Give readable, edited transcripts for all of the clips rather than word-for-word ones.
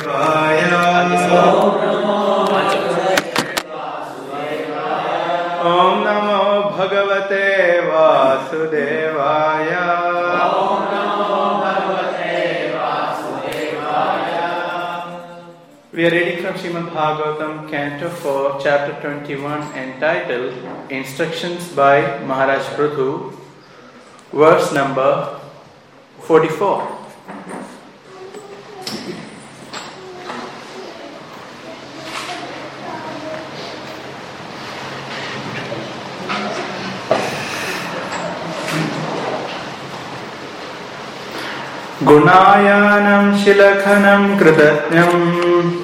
Om Namo Bhagavate Vasudevaya. We are reading from Srimad Bhagavatam, Canto 4, Chapter 21, entitled Instructions by Maharaj Prithu, verse number 44. Gunayanam Shilakhanam Kritatnyam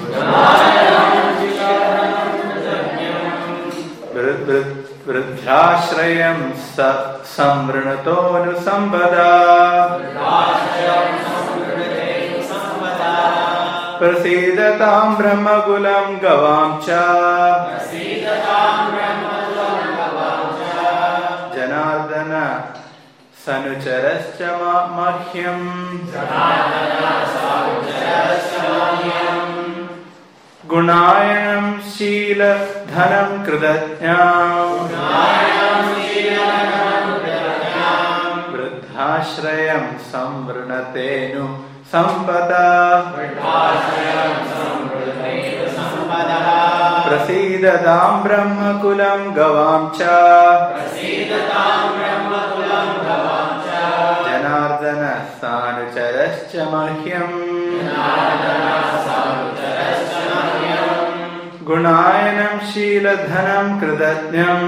Vridhyashrayam Samvrinato Sampada Prasidatam Brahmagulam Gavamcha Janardana Sanucharascha Mahyam Gunayanam Shila Dhanam Kritatnyam Vridhyashrayam Samvrinatenu Sampada Prasidadam Brahmakulam Gavamcha Janardana Sanucharascha Mahyam Gunayanam Shila Dhanam Kritatnyam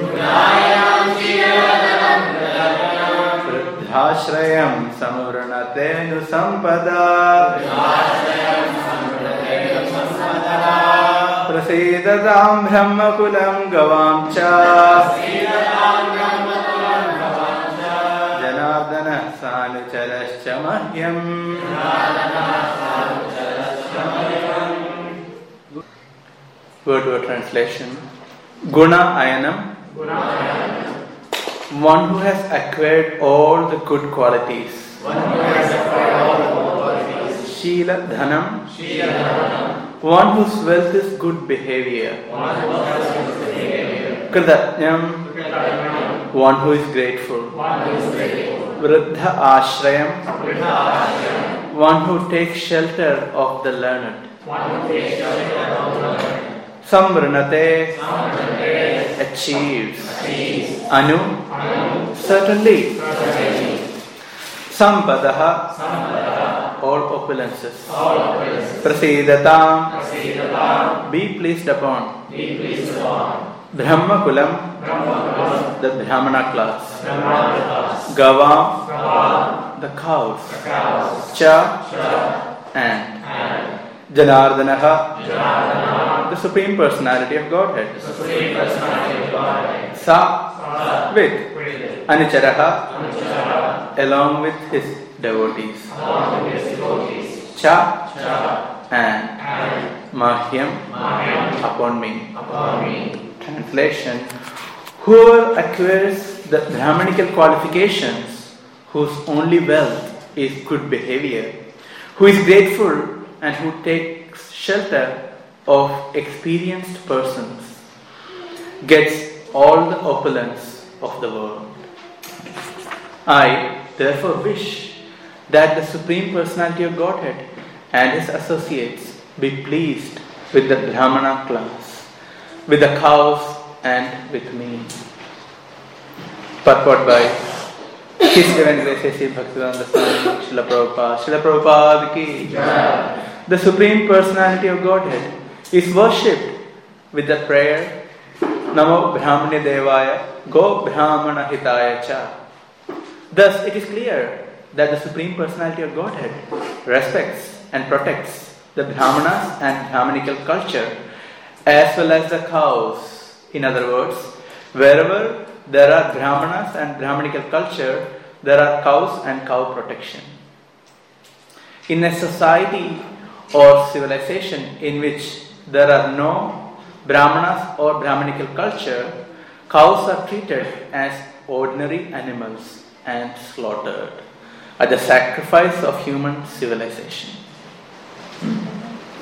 Vridhyashrayam Samvrinatenu Sampada Prasidadam Brahmakulam Gavamcha Janardana Sanucharascha Mahyam. Word translation. Guna Ayanam, one who has acquired all the good qualities. Shila Dhanam, one whose wealth is good behavior. Kritatnyam, one who is grateful. Vridha Ashrayam, one who takes shelter of the learned. Samvrinate, achieves. Anu, certainly. Sampadaha, all opulences. Prasidatam, be pleased upon. Brahmakulam, the Brahmana class. Gavam, the cows. Cha, and Janardanaha, the Supreme Personality of Godhead. Sa, with. Anucharaha, along with his devotees. Cha, and Mahyam, upon me. Translation. Whoever acquires the Brahmanical qualifications, whose only wealth is good behavior, who is grateful and who takes shelter of experienced persons, gets all the opulence of the world. I therefore wish that the Supreme Personality of Godhead and his associates be pleased with the Brahmana class, with the cows and with me. Purport by His Divine Grace A.C. Bhaktivedanta Swami Srila Prabhupada. Srila Prabhupada ki Jai. The Supreme Personality of Godhead is worshipped with the prayer Namo Brahmane Devaya Go Brahmana Hitaya Cha. Thus it is clear that the Supreme Personality of Godhead respects and protects the Brahmanas and Brahmanical culture as well as the cows. In other words, wherever there are Brahmanas and Brahmanical culture, there are cows and cow protection. In a society or civilization in which there are no Brahmanas or Brahmanical culture, cows are treated as ordinary animals and slaughtered at the sacrifice of human civilization.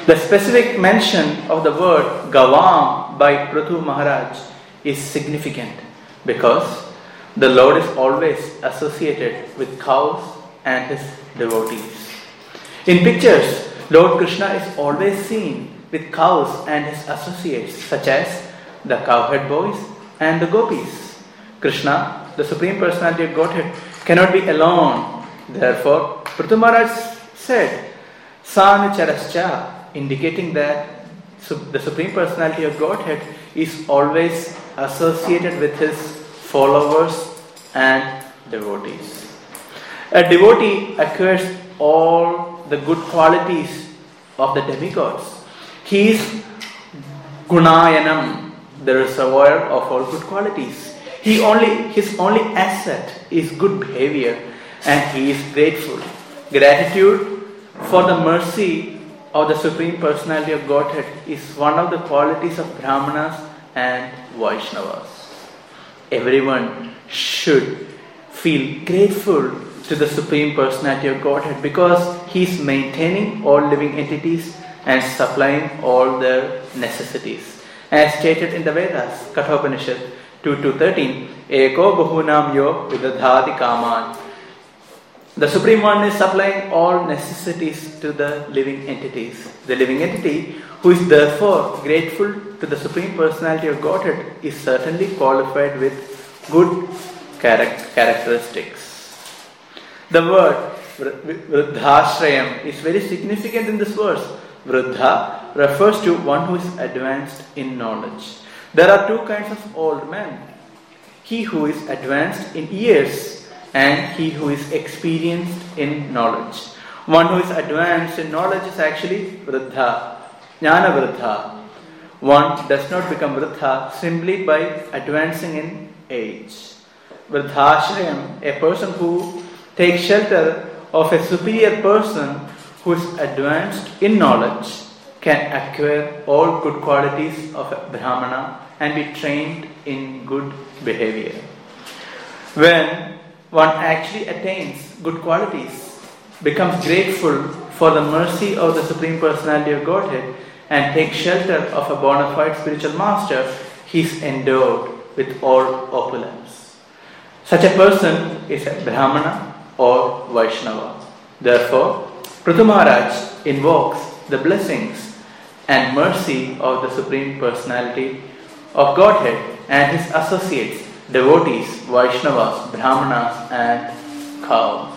The specific mention of the word Gavam by Prithu Maharaj is significant because the Lord is always associated with cows and his devotees. In pictures, Lord Krishna is always seen with cows and his associates, such as the cowherd boys and the gopis. Krishna, the Supreme Personality of Godhead, cannot be alone. Therefore, Prithu Maharaj said, Sanicharascha, indicating that the Supreme Personality of Godhead is always associated with his followers and devotees. A devotee acquires all the good qualities of the demigods. He is Gunayanam, the reservoir of all good qualities. His only asset is good behavior, and he is grateful. Gratitude for the mercy of the Supreme Personality of Godhead is one of the qualities of Brahmanas and Vaishnavas. Everyone should feel grateful to the Supreme Personality of Godhead because he is maintaining all living entities and supplying all their necessities. As stated in the Vedas, Kathopanishad 2.13, Eko Bahunam Yo Vidadhati Kaman. The Supreme One is supplying all necessities to the living entities. The living entity, who is therefore grateful to the Supreme Personality of Godhead, is certainly qualified with good characteristics. The word Vruddhashrayam is very significant in this verse. Vruddha refers to one who is advanced in knowledge. There are two kinds of old men. He who is advanced in years and he who is experienced in knowledge. One who is advanced in knowledge is actually Vruddha, Jnana Vruddha. One does not become Vruddha simply by advancing in age. Vruddhashrayam, a person who takes shelter of a superior person who is advanced in knowledge, can acquire all good qualities of a Brahmana and be trained in good behavior. When one actually attains good qualities, becomes grateful for the mercy of the Supreme Personality of Godhead, and takes shelter of a bona fide spiritual master, he is endowed with all opulence. Such a person is a Brahmana or Vaishnava. Therefore, Prithu Maharaj invokes the blessings and mercy of the Supreme Personality of Godhead and his associates, devotees, Vaishnavas, Brahmanas and cows.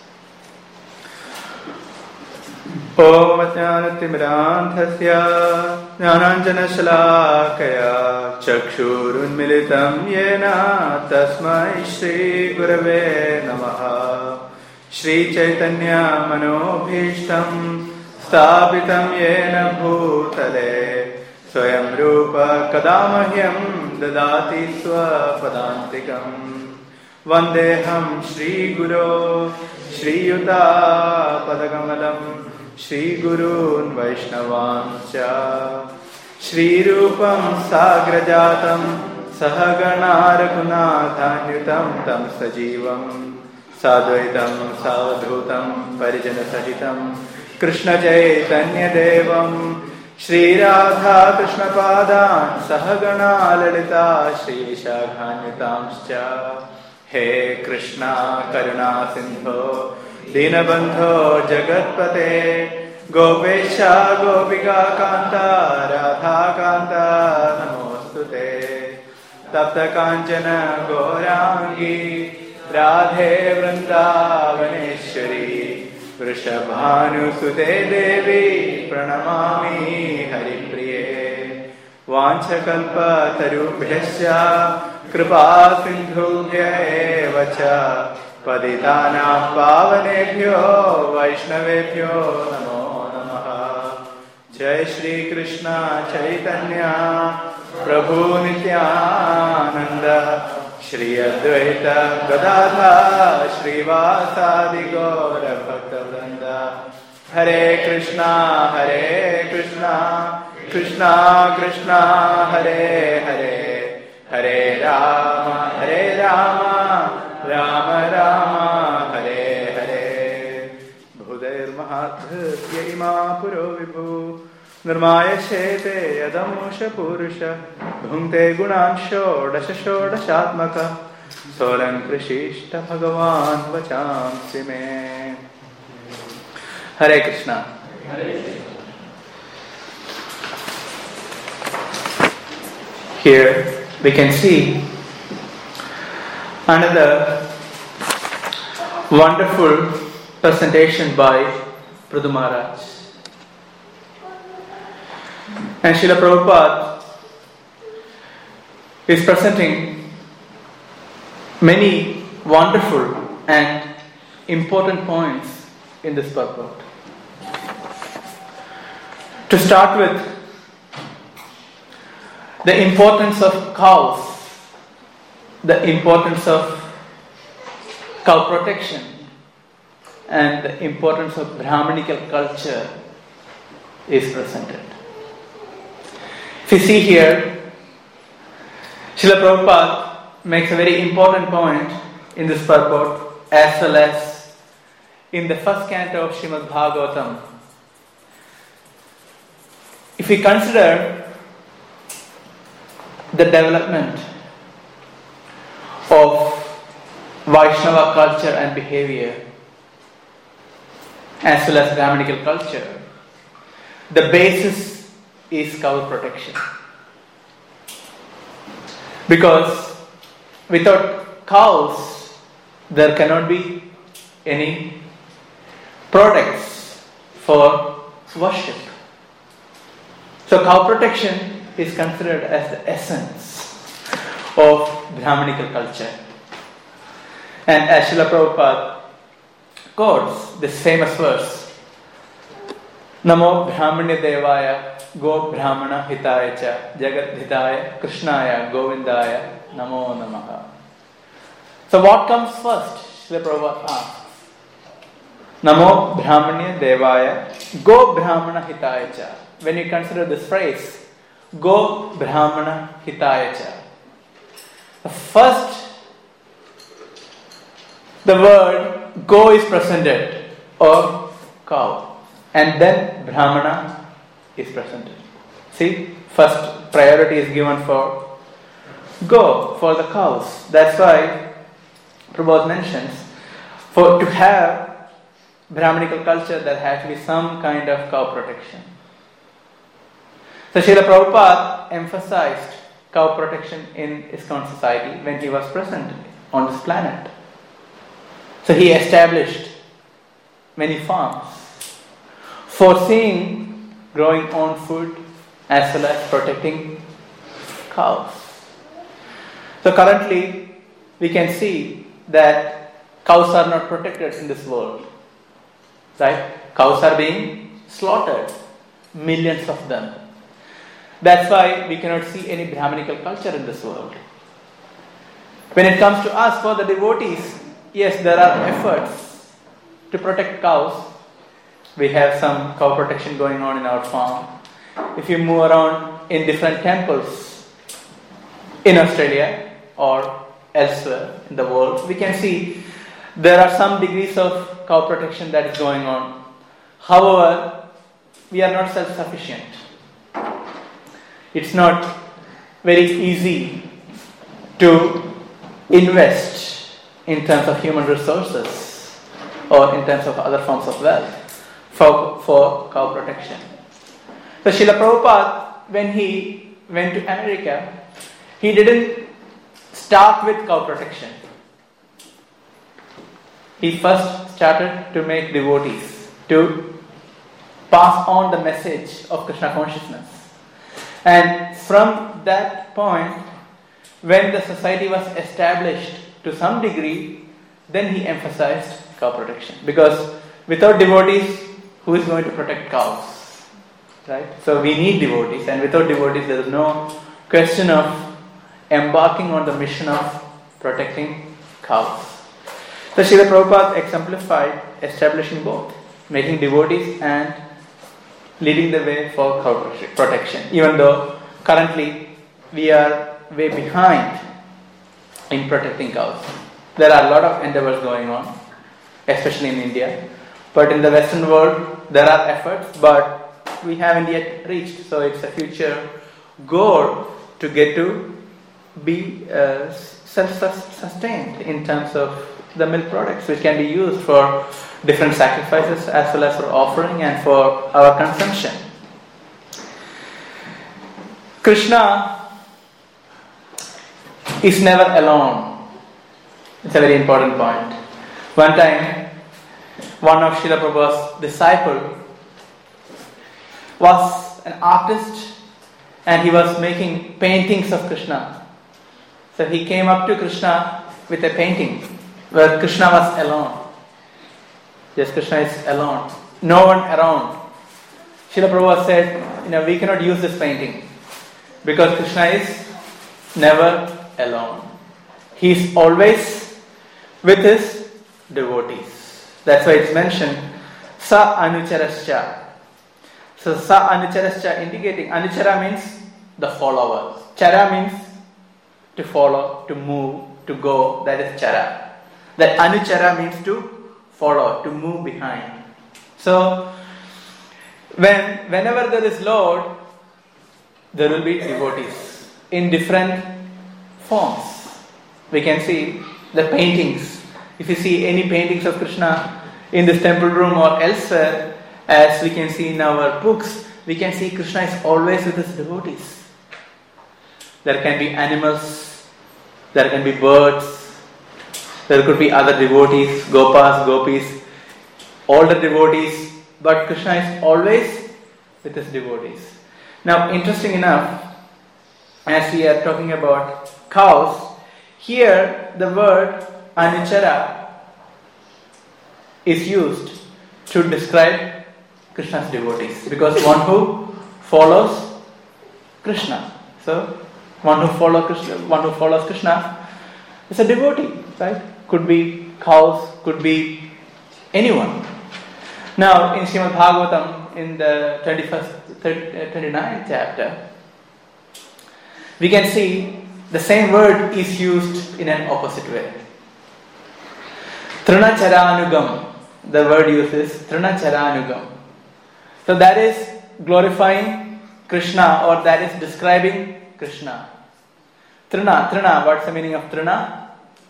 Om Ajnanatimirandhasya Jnananjana Shalakaya Chakshurunmilitam Yena Tasmai Shri Gurave Namaha. Shri Chaitanya Manobhishtam Sthapitam Yena Bhutale Swayam Rupa Kadamahyam Dadati Swapadantikam. Vandeham Shri Guru Shri Yuta Padakamalam Shri Gurun Vaishnavancha Shri Rupam Sagrajatam Sahagana Raghunatanyutam Tam Sajivam Sadvaitam Savadhutam Parijana Sahitam Krishna Chaitanya Devam Shri Radha Krishna Padan Sahagana Lalita Shri Vishakhanyatamscha. He Krishna Karuna Sindho Dinabandho Jagatpate Gopesha Gopika Kanta Radha Kanta Namostute Tapta Kanchana Gaurangi Radhe Vrindavaneshwari Vrishabhanu Sute Devi Pranamami Haripriye Vanchakalpa Tarubhyasya Kripa Sindhubhya Evacha Paditanam Pavanebhyo Vaishnavebhyo Namo Namaha. Jai Shri Krishna Chaitanya Prabhu Nityananda Shri Advaita Gadadha Shri Vasadi Gaura Bhakta Vrinda. Hare Krishna Krishna Krishna Hare Hare Hare Rama Rama Rama Hare Hare. Bhudair Mahatma Ima Puro Vibhu Nirmaya Shete Yadamusha Purusha Bhunte Gunansho Dashatmaka Solan Krishishta Bhagavan Vachamsi Me. Hare Krishna. Here we can see another wonderful presentation by Pradhu Maharaj. And Srila Prabhupada is presenting many wonderful and important points in this purport. To start with, the importance of cows, the importance of cow protection, and the importance of Brahmanical culture is presented. If you see here, Srila Prabhupada makes a very important point in this purport, as well as in the first canto of Srimad Bhagavatam. If we consider the development of Vaishnava culture and behavior, as well as Brahmanical culture, the basis is cow protection. Because without cows, there cannot be any products for worship. So cow protection is considered as the essence of Brahmanical culture. And as Srila Prabhupada quotes this famous verse, Namo Brahmanya Devaya Go Brahmana Hitaya Cha Jagat Hitaya Krishnaya Govindaya Namo Namaha. So what comes first? Srila Prabhupada asks. Namo Brahmanya Devaya Go Brahmana Hitaya Cha. When you consider this phrase, Go Brahmana Hitaya Cha, first the word Go is presented, or cow, and then Brahmana is presented. See, first priority is given for Go, for the cows. That's why Prabhupada mentions, to have Brahmanical culture, there has to be some kind of cow protection. So Srila Prabhupada emphasized cow protection in ISKCON society when he was present on this planet. So he established many farms, foreseeing growing own food as well as protecting cows. So currently we can see that cows are not protected in this world. Right? Cows are being slaughtered, millions of them. That's why we cannot see any Brahmanical culture in this world. When it comes to us, for the devotees, yes, there are efforts to protect cows. We have some cow protection going on in our farm. If you move around in different temples in Australia or elsewhere in the world, we can see there are some degrees of cow protection that is going on. However, we are not self-sufficient. It's not very easy to invest in terms of human resources or in terms of other forms of wealth for cow protection. So Srila Prabhupada, when he went to America, he didn't start with cow protection. He first started to make devotees, to pass on the message of Krishna consciousness. And from that point, when the society was established to some degree, then he emphasized cow protection. Because without devotees, who is going to protect cows? Right? So we need devotees, and without devotees there is no question of embarking on the mission of protecting cows. So Srila Prabhupada exemplified establishing both, making devotees and leading the way for cow protection. Even though currently we are way behind in protecting cows. There are a lot of endeavors going on, especially in India. But in the Western world, there are efforts, but we haven't yet reached. So it's a future goal to get to be self-sustained in terms of the milk products, which can be used for different sacrifices as well as for offering and for our consumption. Krishna is never alone. It's a very important point. One time, one of Srila Prabhupada's disciples was an artist and he was making paintings of Krishna. So he came up to Krishna with a painting where Krishna was alone. Yes, Krishna is alone. No one around. Srila Prabhupada said, we cannot use this painting because Krishna is never alone. He is always with his devotees. That's why it's mentioned, Sa Anucharascha. So Sa Anucharascha indicating, Anuchara means the follower. Chara means to follow, to move, to go. That is Chara. That Anuchara means to follow, to move behind. So whenever there is Lord, there will be devotees in different forms. We can see the paintings. If you see any paintings of Krishna in this temple room or elsewhere, as we can see in our books, we can see Krishna is always with his devotees. There can be animals, there can be birds, there could be other devotees, gopas, gopis, all the devotees, but Krishna is always with his devotees. Now, interesting enough, as we are talking about cows, here the word Anuchara is used to describe Krishna's devotees, because one who follows Krishna. So, one who follows Krishna is a devotee, right? Could be cows, could be anyone. Now, in Srimad Bhagavatam, in the 29th chapter, we can see the same word is used in an opposite way. Trinacharanugam, the word used is Trinacharanugam. So that is glorifying Krishna, or that is describing Krishna. Trina, what's the meaning of Trina?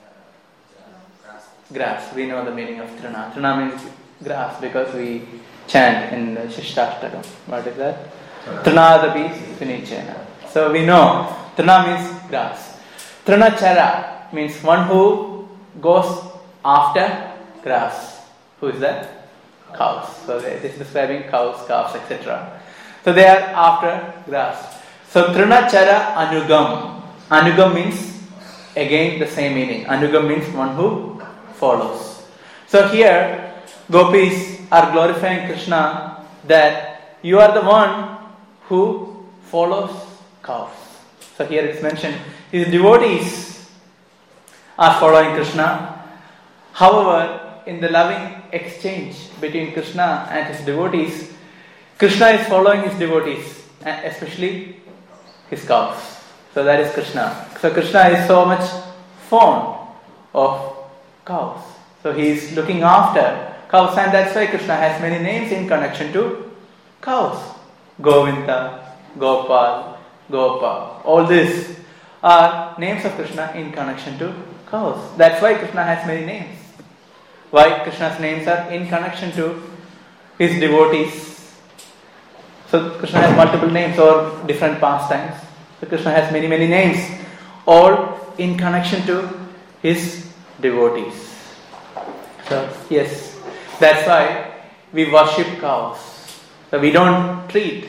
Grass. We know the meaning of Trina. Trina means grass because we chant in the Shishtastakam. What is that? Trinadapi Sunichena. So we know Trina means grass. Trinachara means one who goes after grass. Who is that? Cows. So this is describing cows, calves, etc. So they are after grass. So Trinachara Anugam. Anugam means again the same meaning. Anugam means one who follows. So here gopis are glorifying Krishna that you are the one who follows cows. So here it's mentioned his devotees are following Krishna. However, in the loving exchange between Krishna and his devotees, Krishna is following his devotees, especially his cows. So that is Krishna. So Krishna is so much fond of cows. So he is looking after cows, and that's why Krishna has many names in connection to cows. Govinda, Gopal, Gopa. All these are names of Krishna in connection to cows. That's why Krishna has many names. Why Krishna's names are in connection to his devotees. So Krishna has multiple names or different pastimes. So Krishna has many names, all in connection to his devotees. So yes, that's why we worship cows. So we don't treat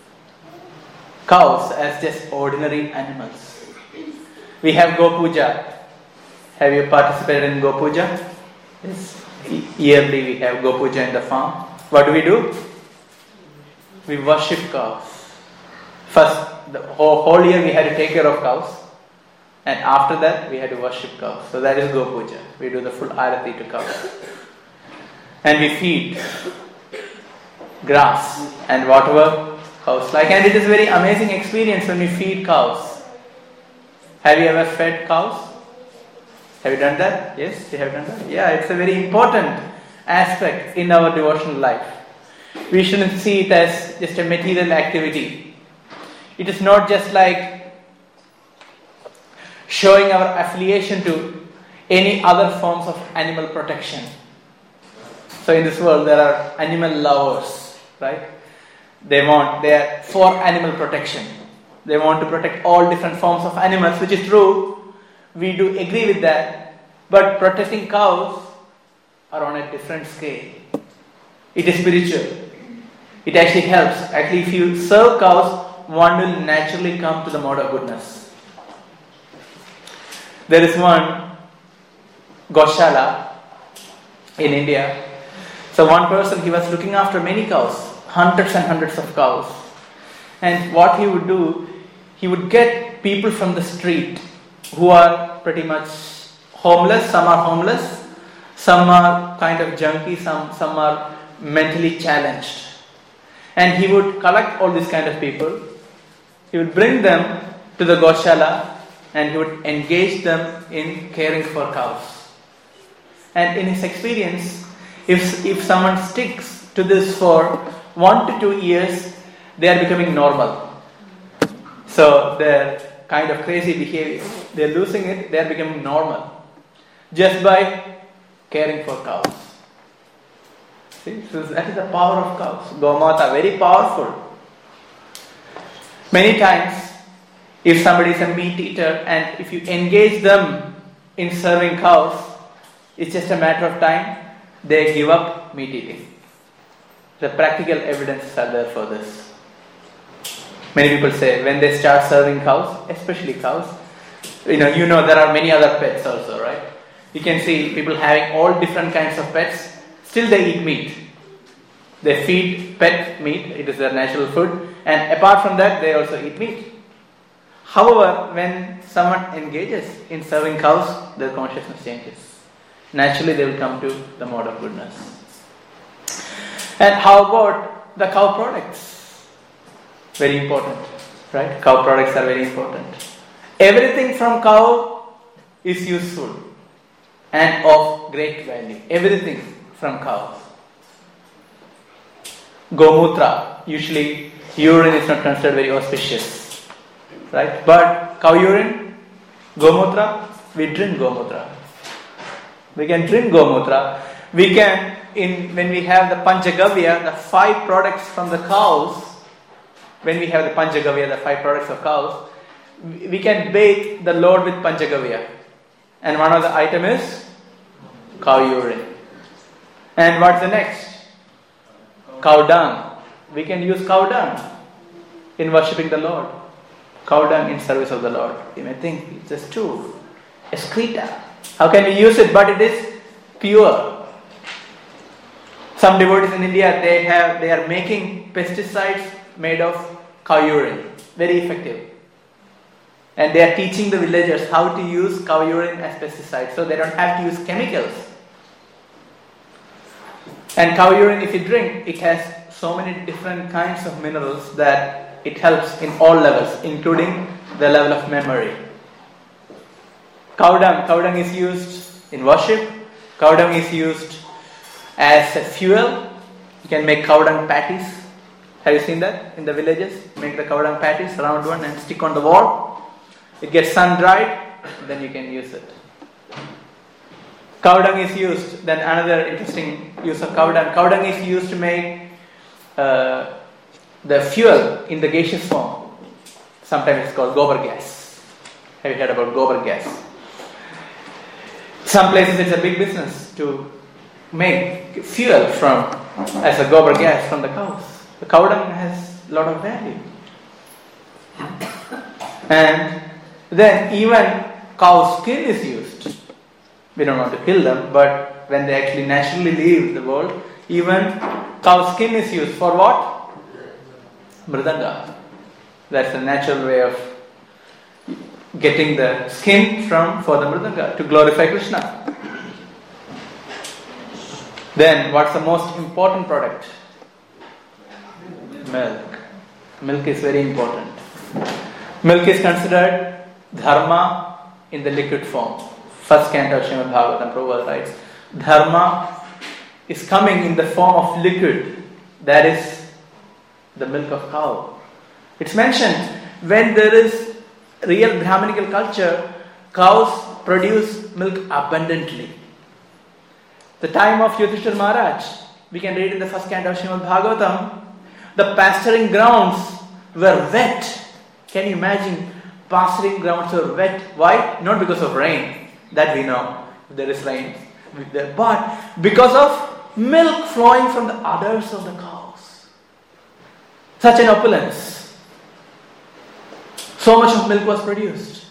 cows as just ordinary animals. We have Go Puja. Have you participated in Go Puja? Yes. Yearly we have Go Puja in the farm. What do? We worship cows. First, the whole year we had to take care of cows, and after that we had to worship cows. So that is Go Puja. We do the full arati to cows. And we feed grass and whatever cows like. And it is a very amazing experience when we feed cows. Have you ever fed cows? Have you done that? Yes, you have done that? Yeah, it's a very important aspect in our devotional life. We shouldn't see it as just a material activity. It is not just like showing our affiliation to any other forms of animal protection. So in this world there are animal lovers, right? They are for animal protection. They want to protect all different forms of animals, which is true. We do agree with that. But protecting cows are on a different scale. It is spiritual. It actually helps. Actually, if you serve cows, one will naturally come to the mode of goodness. There is one Goshala in India. So one person, he was looking after many cows, hundreds and hundreds of cows. And what he would do, he would get people from the street who are pretty much homeless. Some are homeless, some are kind of junky, some are mentally challenged. And he would collect all these kind of people. He would bring them to the Goshala and he would engage them in caring for cows. And in his experience, if someone sticks to this for 1 to 2 years, they are becoming normal. So their kind of crazy behavior, they are losing it, they are becoming normal. Just by caring for cows. See, so that is the power of cows. Gomata, very powerful. Many times, if somebody is a meat eater and if you engage them in serving cows, it's just a matter of time, they give up meat eating. The practical evidences are there for this. Many people say when they start serving cows, especially cows, you know there are many other pets also, right? You can see people having all different kinds of pets, still they eat meat. They feed pet meat, it is their natural food, and apart from that they also eat meat. However, when someone engages in serving cows, their consciousness changes. Naturally they will come to the mode of goodness. And how about the cow products? Very important, right? Cow products are very important. Everything from cow is useful and of great value. Everything from cows. Gomutra, usually urine is not considered very auspicious, right? But cow urine, Gomutra, we drink Gomutra. We can drink Gomutra. We can, when we have the Panchagavya, the 5 products from the cows, when we have the Panchagavya, the 5 products of cows, we can bathe the Lord with Panchagavya. And one of the item is cow urine. And what's the next? Cow dung. We can use cow dung in worshipping the Lord. Cow dung in service of the Lord. You may think it's just too excreta. How can we use it? But it is pure. Some devotees in India, they are making pesticides made of cow urine. Very effective. And they are teaching the villagers how to use cow urine as pesticides, so they don't have to use chemicals. And cow urine, if you drink, it has so many different kinds of minerals that it helps in all levels, including the level of memory. Cow dung is used in worship. Cow dung is used as a fuel. You can make cow dung patties. Have you seen that in the villages? Make the cow dung patties, round one, and stick on the wall. It gets sun dried, then you can use it. Cow dung is used. Then another interesting use of cow dung. Cow dung is used to make the fuel in the gaseous form. Sometimes it's called gobar gas. Have you heard about gobar gas? Some places it's a big business to make fuel as a gobar gas from the cows. The cow dung has a lot of value. And then even cow skin is used. We don't want to kill them, but when they actually naturally leave the world, even cow skin is used for what? Mridanga. That's a natural way of getting the skin for the mridanga to glorify Krishna. Then what's the most important product? Milk. Milk is very important. Milk is considered dharma in the liquid form. First canto of Srimad Bhagavatam, Prabhupada writes, dharma is coming in the form of liquid. That is the milk of cow. It's mentioned when there is real Brahminical culture, cows produce milk abundantly. The time of Yudhishthira Maharaj, we can read in the first canto of Srimad Bhagavatam, the pasturing grounds were wet. Can you imagine? Pasturing grounds were wet. Why? Not because of rain. That we know. There is rain. But because of milk flowing from the udders of the cows. Such an opulence. So much of milk was produced.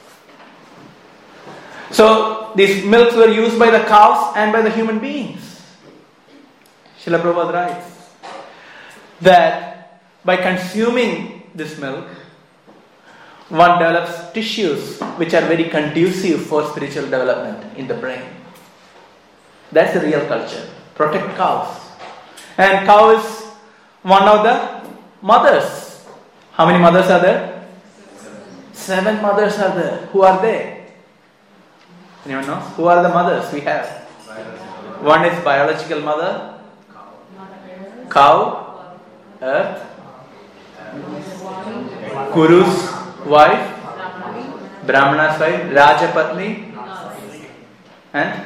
So these milks were used by the cows and by the human beings. Srila Prabhupada writes that by consuming this milk, one develops tissues which are very conducive for spiritual development in the brain. That's the real culture. Protect cows. And cow is one of the mothers. How many mothers are there? 7 mothers are there. Who are they? Anyone knows? Who are the mothers we have? One is biological mother, cow, earth, Guru's wife, Brahmana's wife, Rajapatni, and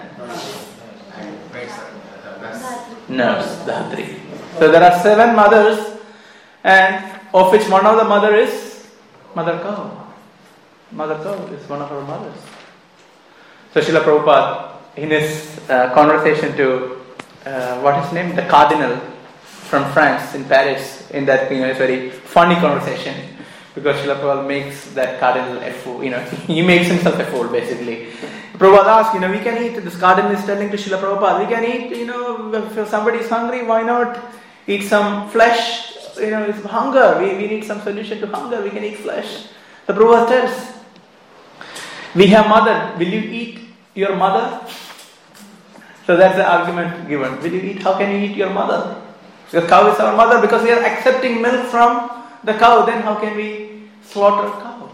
nurse, Dhatri. So there are 7 mothers, and of which one of the mother is Mother Cow. Mother Cow is one of our mothers. So Srila Prabhupada, in his conversation to what is his name? The Cardinal from France in Paris, in that it's very funny conversation. Because Srila Prabhupada makes that cardinal a fool, he makes himself a fool basically. Prabhupada asks, we can eat, this cardinal is telling to Srila Prabhupada, we can eat, if somebody is hungry, why not eat some flesh? It's hunger, we need some solution to hunger, we can eat flesh. The Prabhupada tells, we have mother, will you eat your mother? So that's the argument given. Will you eat, how can you eat your mother? Because cow is our mother, because we are accepting milk from the cow, then how can we slaughter a cow?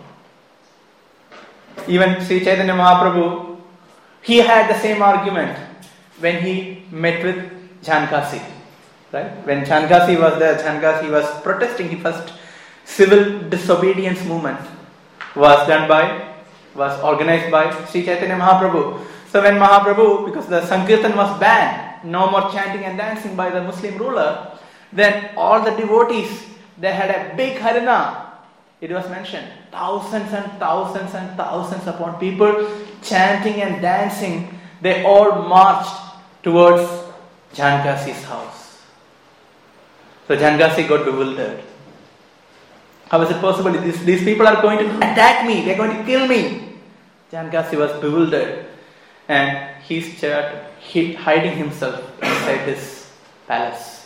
Even Sri Chaitanya Mahaprabhu, he had the same argument when he met with Jhankasi. Right? When Jhankasi was there, Jhankasi was protesting. His first civil disobedience movement was organized by Sri Chaitanya Mahaprabhu. So when Mahaprabhu, because the Sankirtan was banned, no more chanting and dancing by the Muslim ruler, then all the devotees, they had a big harana. It was mentioned, thousands and thousands and thousands upon people chanting and dancing. They all marched towards Jhankasi's house. So Jhankasi got bewildered. How is it possible? These people are going to attack me. They are going to kill me. Jhankasi was bewildered. And he started hiding himself inside his palace.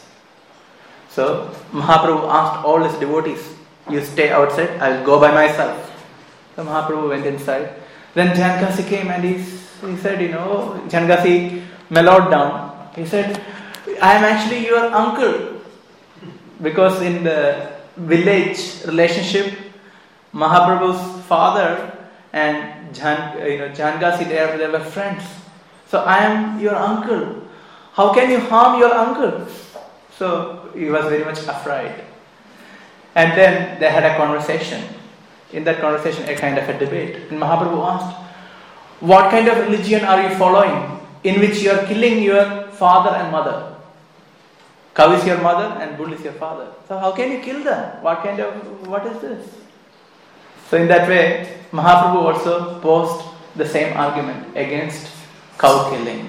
So Mahaprabhu asked all his devotees, you stay outside, I will go by myself. So Mahaprabhu went inside. Then Jhankasi came and he said, Jhankasi mellowed down. He said, I am actually your uncle. Because in the village relationship, Mahaprabhu's father and Jhankasi, they were friends. So I am your uncle. How can you harm your uncle? So he was very much afraid. And then they had a conversation. In that conversation, a kind of a debate. And Mahaprabhu asked, what kind of religion are you following in which you are killing your father and mother? Cow is your mother and bull is your father. So how can you kill them? What is this? So in that way, Mahaprabhu also posed the same argument against cow killing.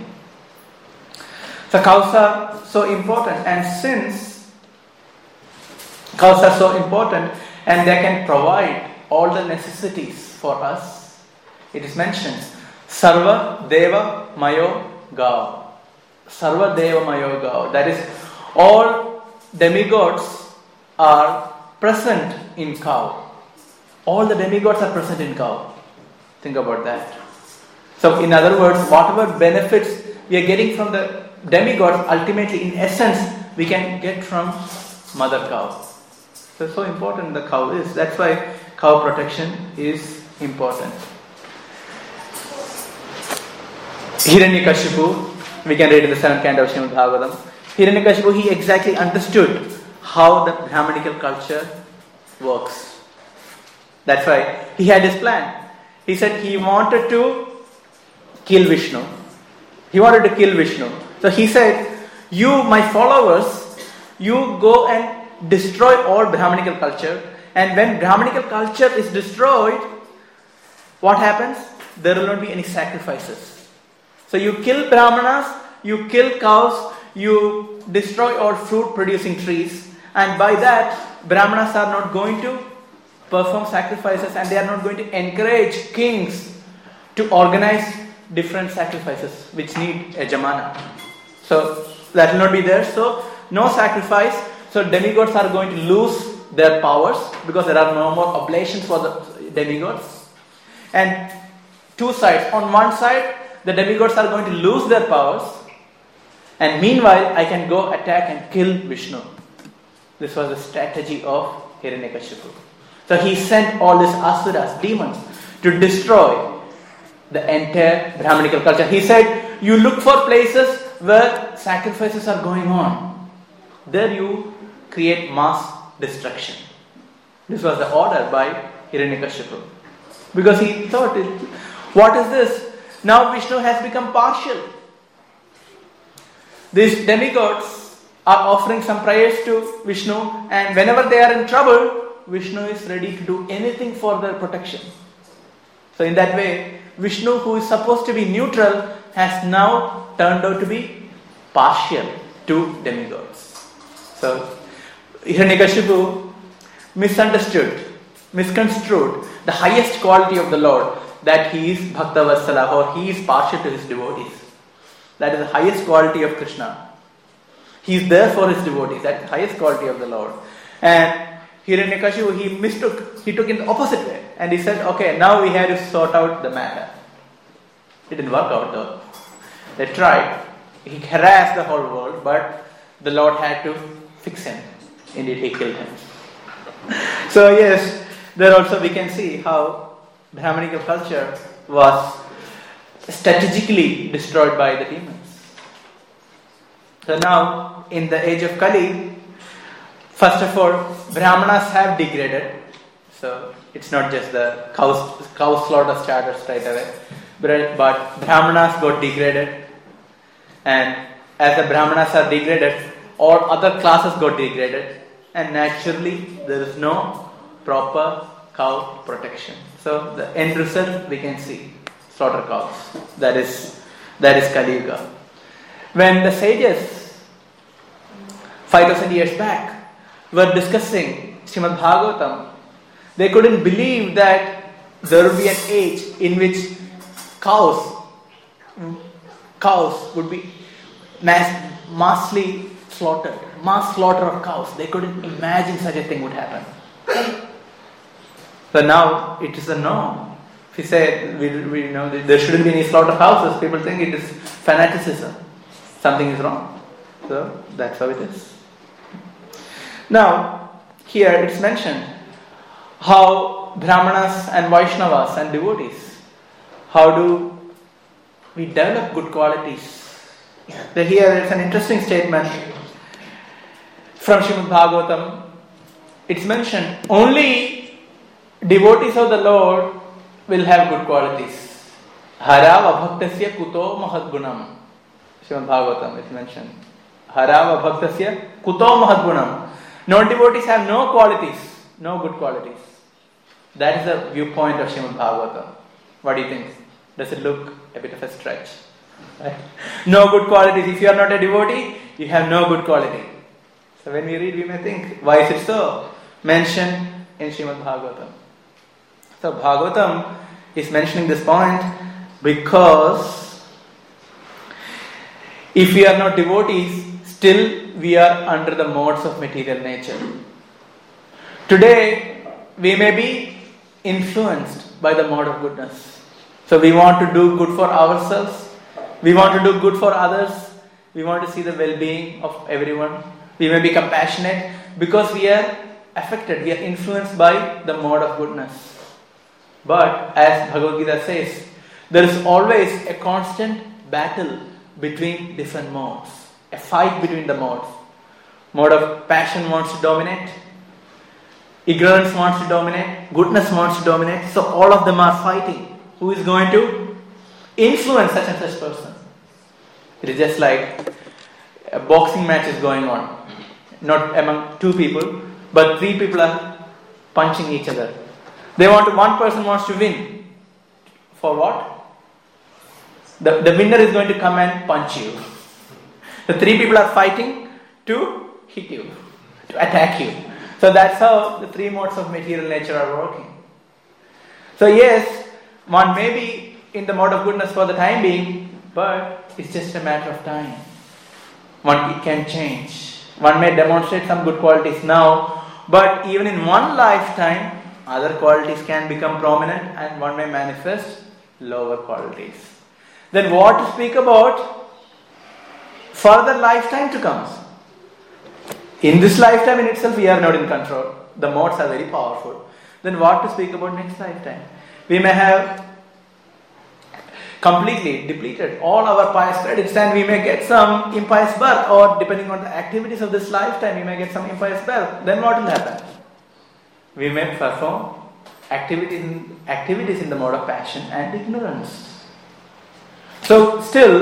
So cows are so important, and since cows are so important and they can provide all the necessities for us, it is mentioned, Sarva Deva Mayo Gau. Sarva Deva Mayo Gau. That is, all demigods are present in cow. All the demigods are present in cow. Think about that. So in other words, whatever benefits we are getting from the demigods, ultimately in essence, we can get from mother cow. So important the cow is. That's why cow protection is important. Hiranyakashipu, we can read in the 7th canto of Srimad Bhagavatam. Hiranyakashipu, he exactly understood how the Brahmanical culture works. That's why he had his plan. He said he wanted to kill Vishnu. He wanted to kill Vishnu. So he said, you, my followers, you go and destroy all Brahmanical culture. And when Brahmanical culture is destroyed, what happens? There will not be any sacrifices. So you kill Brahmanas, you kill cows, you destroy all fruit producing trees, and by that Brahmanas are not going to perform sacrifices, and they are not going to encourage kings to organize different sacrifices which need a Yajamana. So that will not be there. So no sacrifice. So demigods are going to lose their powers because there are no more oblations for the demigods. And two sides. On one side, the demigods are going to lose their powers, and meanwhile I can go attack and kill Vishnu. This was the strategy of Hiranyakashipu. So he sent all these asuras, demons, to destroy the entire Brahmanical culture. He said, you look for places where sacrifices are going on. There you create mass destruction. This was the order by Hiranyakashipu. Because he thought, what is this? Now Vishnu has become partial. These demigods are offering some prayers to Vishnu, and whenever they are in trouble, Vishnu is ready to do anything for their protection. So in that way, Vishnu, who is supposed to be neutral, has now turned out to be partial to demigods. So Hiranyakashipu misconstrued the highest quality of the Lord, that he is Bhakta Vatsala, or he is partial to his devotees. That is the highest quality of Krishna. He is there for his devotees. That is the highest quality of the Lord. And Hiranyakashipu, he took in the opposite way. And he said, okay, now we have to sort out the matter. It didn't work out though. They tried. He harassed the whole world, but the Lord had to fix him. Indeed, he killed him. So yes, there also we can see how Brahmanical culture was strategically destroyed by the demons. So now, in the age of Kali, first of all, Brahmanas have degraded. So it's not just the cow slaughter started straight away, but Brahmanas got degraded. And as the Brahmanas are degraded, all other classes got degraded. And naturally, there is no proper cow protection. So the end result we can see, slaughter cows. That is Kali Yuga. When the sages 5,000 years back were discussing Srimad Bhagavatam, they couldn't believe that there would be an age in which cows would be massively slaughtered. Mass slaughter of cows. They couldn't imagine such a thing would happen. So now it is a norm. If you say we know that there shouldn't be any slaughterhouses, people think it is fanaticism. Something is wrong. So that's how it is. Now, here it's mentioned how Brahmanas and Vaishnavas and devotees, how do we develop good qualities. So here it's an interesting statement from Srimad Bhagavatam. It's mentioned only devotees of the Lord will have good qualities. Hara vabhaktasya kuto mahadgunam. Srimad Bhagavatam is mentioned. Hara vabhaktasya kuto mahadgunam. Non-devotees have no qualities, no good qualities. That is the viewpoint of Srimad Bhagavatam. What do you think? Does it look a bit of a stretch? Right? No good qualities. If you are not a devotee, you have no good quality. So when we read, we may think, why is it so? Mentioned in Srimad Bhagavatam. So Bhagavatam is mentioning this point because if we are not devotees, still we are under the modes of material nature. Today, we may be influenced by the mode of goodness. So we want to do good for ourselves. We want to do good for others. We want to see the well-being of everyone. We may be compassionate because we are affected. We are influenced by the mode of goodness. But as Bhagavad Gita says, there is always a constant battle between different modes. a fight between the modes. Mode of passion wants to dominate, ignorance wants to dominate, goodness wants to dominate. So all of them are fighting. Who is going to influence such and such person? It is just like a boxing match is going on. Not among two people, but three people are punching each other. One person wants to win. For what? The winner is going to come and punch you. The three people are fighting to hit you, to attack you. So that's how the three modes of material nature are working. So yes, one may be in the mode of goodness for the time being, but it's just a matter of time. It can change. One may demonstrate some good qualities now, but even in one lifetime, other qualities can become prominent and one may manifest lower qualities. Then what to speak about further lifetime to come? In this lifetime in itself, we are not in control. The modes are very powerful. Then what to speak about next lifetime? We may have completely depleted all our pious credits and we may get some impious birth, or depending on the activities of this lifetime, we may get some impious birth. Then what will happen? We may perform activities in the mode of passion and ignorance. So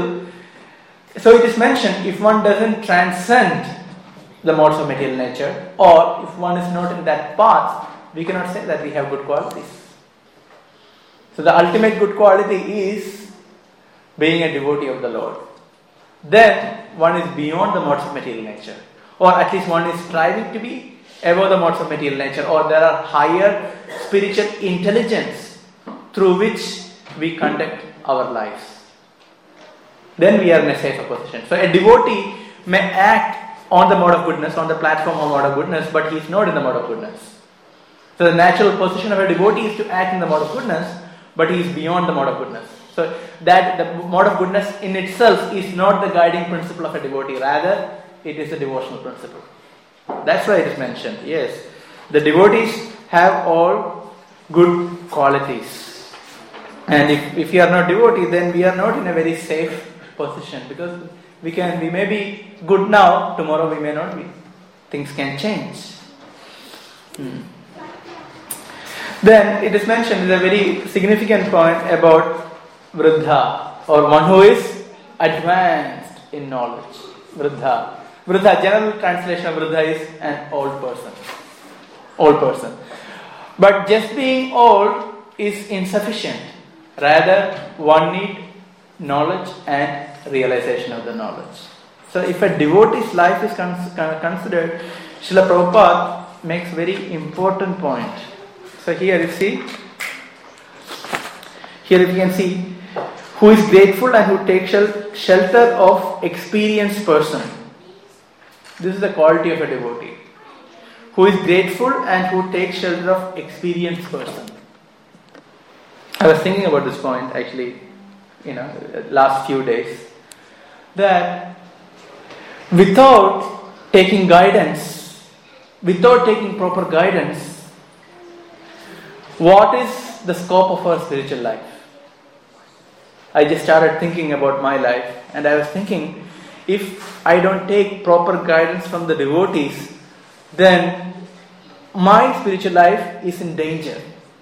it is mentioned, if one doesn't transcend the modes of material nature, or if one is not in that path, we cannot say that we have good qualities. So the ultimate good quality is being a devotee of the Lord. Then one is beyond the modes of material nature, or at least one is striving to be above the modes of material nature, or there are higher spiritual intelligence through which we conduct our lives. Then we are in a safer position. So a devotee may act on the mode of goodness, on the platform of mode of goodness, but he is not in the mode of goodness. So the natural position of a devotee is to act in the mode of goodness, but he is beyond the mode of goodness. So that the mode of goodness in itself is not the guiding principle of a devotee. Rather, it is a devotional principle. That's why it is mentioned. Yes, the devotees have all good qualities. And if you are not devotee, then we are not in a very safe position, because we may be good now, tomorrow we may not be. Things can change. Then it is mentioned, is a very significant point about Vriddha, or one who is advanced in knowledge. Vriddha, general translation of Vriddha is an old person. But just being old is insufficient. Rather, one needs knowledge and realization of the knowledge. So if a devotee's life is considered, Srila Prabhupada makes very important point. So here you can see, who is grateful and who takes shelter of experienced person. This is the quality of a devotee. Who is grateful and who takes shelter of experienced person. I was thinking about this point actually, last few days, that without taking guidance, without taking proper guidance, what is the scope of our spiritual life? I just started thinking about my life, and I was thinking, if I don't take proper guidance from the devotees, then my spiritual life is in danger.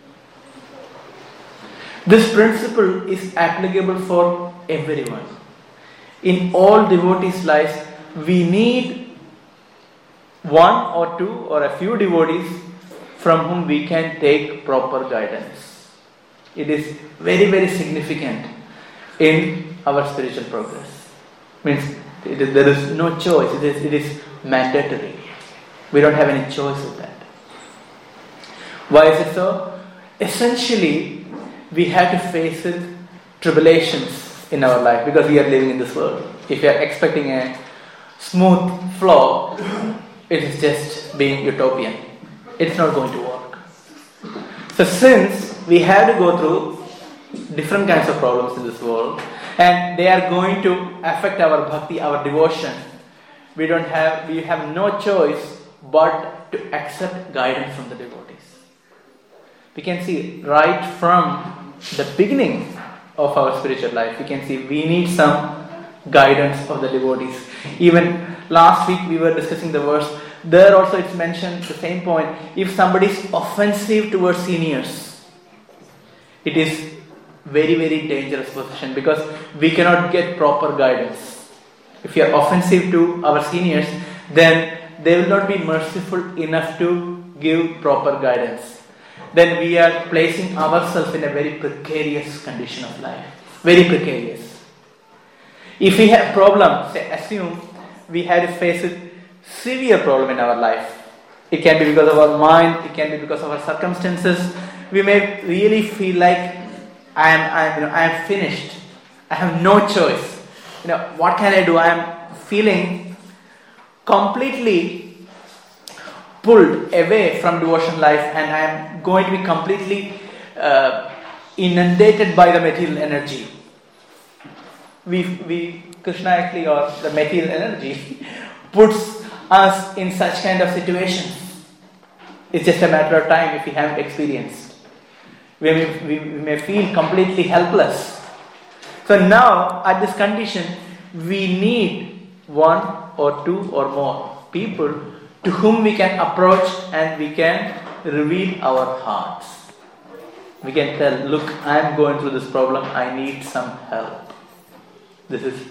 This principle is applicable for everyone. In all devotees' lives, we need one or two or a few devotees from whom we can take proper guidance. It is very, very significant in our spiritual progress. Means there is no choice. It is mandatory. We don't have any choice with that. Why is it so? Essentially, we have to face with tribulations in our life because we are living in this world. If you are expecting a smooth flow, it is just being utopian. It's not going to work. So since we have to go through different kinds of problems in this world, and they are going to affect our bhakti, our devotion, we have no choice but to accept guidance from the devotees. We can see right from the beginning of our spiritual life, we can see we need some guidance of the devotees. Even last week we were discussing the verse. There also it's mentioned the same point. If somebody is offensive towards seniors, it is very, very dangerous position because we cannot get proper guidance. If you are offensive to our seniors, then they will not be merciful enough to give proper guidance. Then we are placing ourselves in a very precarious condition of life. Very precarious. If we have problem, say assume we had to face a severe problem in our life. It can be because of our mind, it can be because of our circumstances. We may really feel like I am finished. I have no choice. What can I do? I am feeling completely pulled away from devotion life, and I am going to be completely inundated by the material energy. Krishna actually, or the material energy, puts us in such kind of situations. It's just a matter of time if we haven't experienced. We may feel completely helpless. So now, at this condition, we need one or two or more people to whom we can approach and we can reveal our hearts. We can tell, look, I am going through this problem, I need some help. This is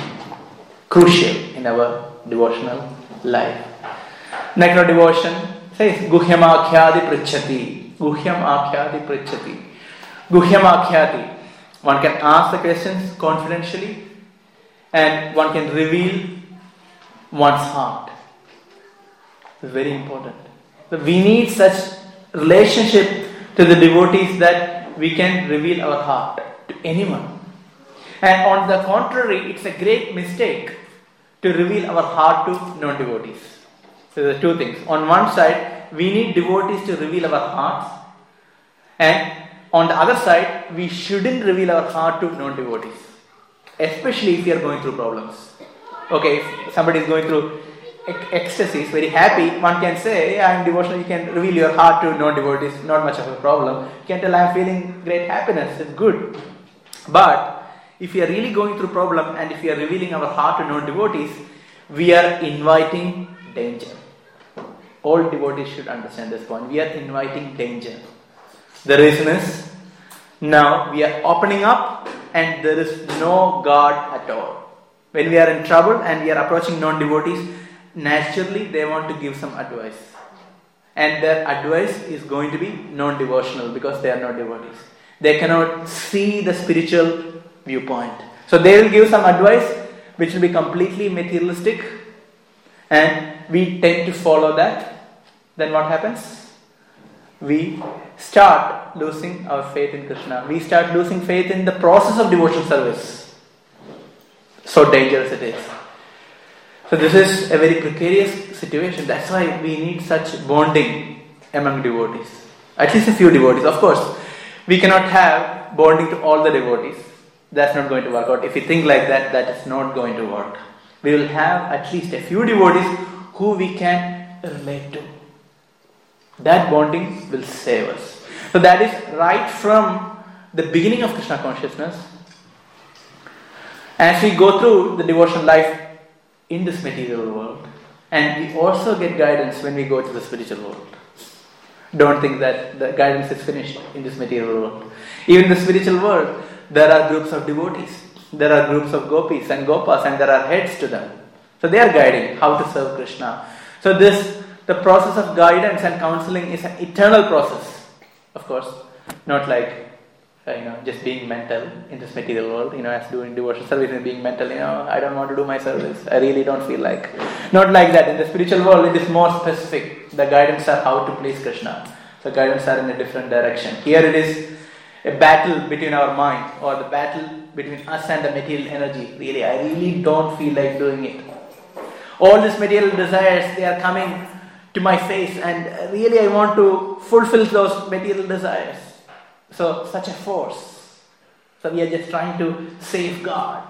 crucial in our devotional life. Next devotion says, Guhyam Akhyadi Prichati. Guhyam Akhyadi Prichati. Guhyam Akhyadi. One can ask the questions confidentially and one can reveal one's heart. It's very important. So we need such relationship to the devotees that we can reveal our heart to anyone. And on the contrary, it's a great mistake to reveal our heart to non-devotees. So there are two things. On one side, we need devotees to reveal our hearts, and on the other side, we shouldn't reveal our heart to non-devotees, especially if we are going through problems. Okay, if somebody is going through ecstasy, is very happy, one can say, I am devotional, you can reveal your heart to non-devotees, not much of a problem. You can tell, I am feeling great happiness, it's good. But if we are really going through problem and if we are revealing our heart to non-devotees, we are inviting danger. All devotees should understand this point. We are inviting danger. The reason is, now we are opening up and there is no guard at all. When we are in trouble and we are approaching non-devotees, naturally they want to give some advice. And their advice is going to be non-devotional because they are not devotees. They cannot see the spiritual viewpoint. So they will give some advice which will be completely materialistic and we tend to follow that. Then what happens? We start losing our faith in Krishna. We start losing faith in the process of devotional service. So dangerous it is. So this is a very precarious situation. That's why we need such bonding among devotees. At least a few devotees. Of course, we cannot have bonding to all the devotees. That's not going to work out. If we think like that, that is not going to work. We will have at least a few devotees who we can relate to. That bonding will save us. So that is right from the beginning of Krishna consciousness. As we go through the devotional life in this material world, and we also get guidance when we go to the spiritual world. Don't think that the guidance is finished in this material world. Even in the spiritual world, there are groups of devotees. There are groups of gopis and gopas, and there are heads to them. So they are guiding how to serve Krishna. So the process of guidance and counseling is an eternal process. Of course, not like just being mental in this material world, as doing devotional service and being mental, I don't want to do my service. I really don't feel like. Not like that. In the spiritual world, it is more specific. The guidance are how to please Krishna. So guidance are in a different direction. Here it is a battle between our mind, or the battle between us and the material energy. Really, I really don't feel like doing it. All these material desires, they are coming to my face, and really I want to fulfill those material desires. So such a force. So we are just trying to safeguard.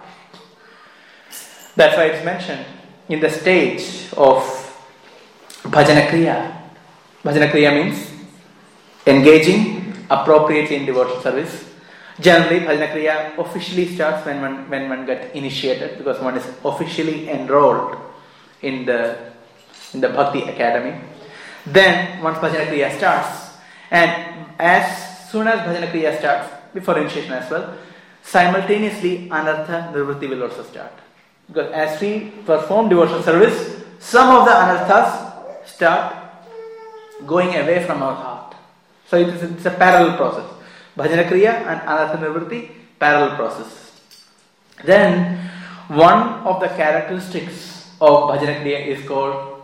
That's why it's mentioned in the stage of Bhajana Kriya. Bhajana Kriya means engaging appropriately in devotional service. Generally, Bhajana Kriya officially starts when one gets initiated, because one is officially enrolled in the Bhakti Academy. Then once Bhajana Kriya starts, and as soon as Bhajana Kriya starts, before initiation as well, simultaneously Anartha Nirvritti will also start. Because as we perform devotional service, some of the anarthas start going away from our heart. So it's a parallel process. Bhajana Kriya and Anartha Nirvritti, parallel process. Then one of the characteristics of Bhajana Kriya is called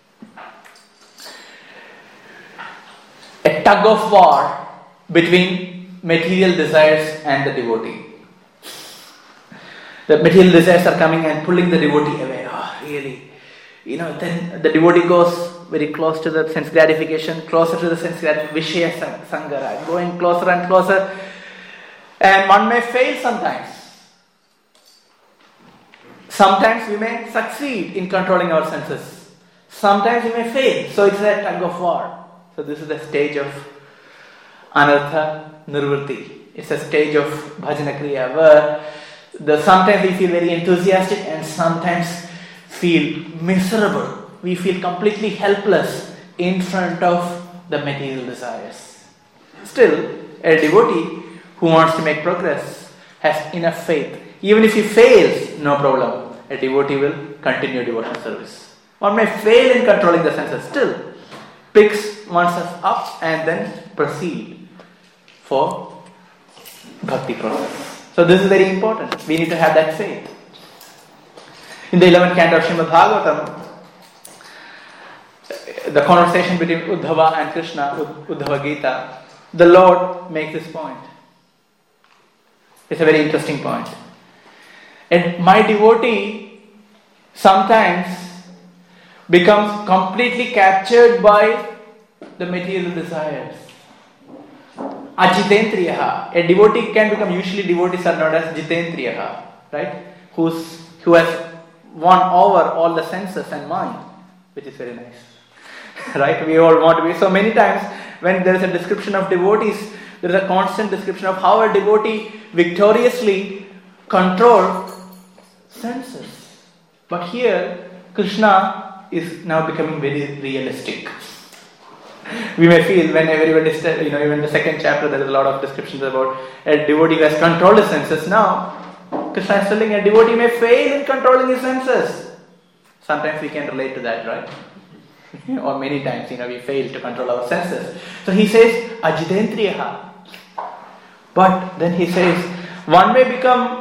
a tug of war between material desires and the devotee. The material desires are coming and pulling the devotee away. Oh, really? Then the devotee goes very close to the sense gratification, closer to the sense gratification, Vishaya Sangara, going closer and closer. And one may fail sometimes. Sometimes we may succeed in controlling our senses. Sometimes we may fail. So it's a tug of war. So this is the stage of Anartha Nirvritti. It's a stage of Bhajana Kriya where sometimes we feel very enthusiastic and sometimes feel miserable. We feel completely helpless in front of the material desires. Still, a devotee who wants to make progress has enough faith. Even if he fails, no problem. A devotee will continue devotional service. One may fail in controlling the senses, still picks oneself up and then proceed for bhakti process. So this is very important. We need to have that faith. In the 11th canto of Srimad Bhagavatam, the conversation between Uddhava and Krishna, Uddhava Gita, the Lord makes this point. It's a very interesting point. And my devotee sometimes becomes completely captured by the material desires. Ajitentriyaha. A devotee can become, usually devotees are known as Jitentriyaha, right? Who has won over all the senses and mind, which is very nice. Right? We all want to be. So many times when there is a description of devotees, there is a constant description of how a devotee victoriously controls senses. But here, Krishna is now becoming very realistic. We may feel when everybody is, even the second chapter, there is a lot of descriptions about a devotee who has controlled his senses. Now, Krishna is telling a devotee may fail in controlling his senses. Sometimes we can relate to that, right? Or many times, we fail to control our senses. So he says, Ajitentriyaha. But then he says, one may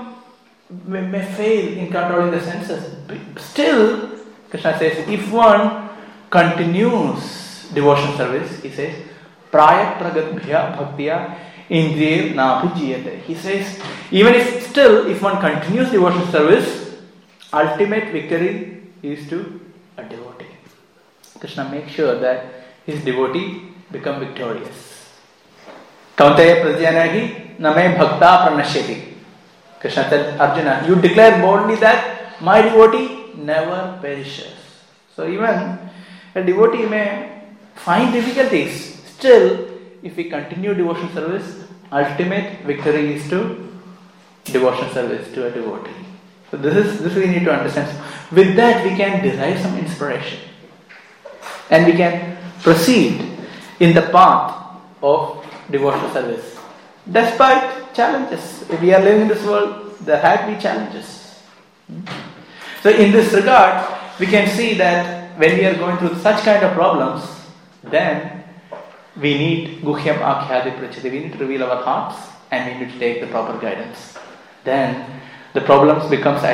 fail in controlling the senses. Still, Krishna says, if one continues devotional service, he says, Prayat pragatbhya bhaktiya indriya nabhijiyate. He says, even if one continues devotional service, ultimate victory is to a devotee. Krishna makes sure that his devotee become victorious. Kaunteya pratyanahi name bhakta pranashyati. Krishna tells Arjuna, you declare boldly that my devotee never perishes. So even a devotee may find difficulties. Still, if we continue devotional service, ultimate victory is to devotional service to a devotee. So this we need to understand. With that we can derive some inspiration. And we can proceed in the path of devotional service. Despite challenges. If we are living in this world, there have to be challenges. So in this regard, we can see that when we are going through such kind of problems, then we need Guhyam Akhyadi Prachati. We need to reveal our hearts and we need to take the proper guidance. Then the problems becomes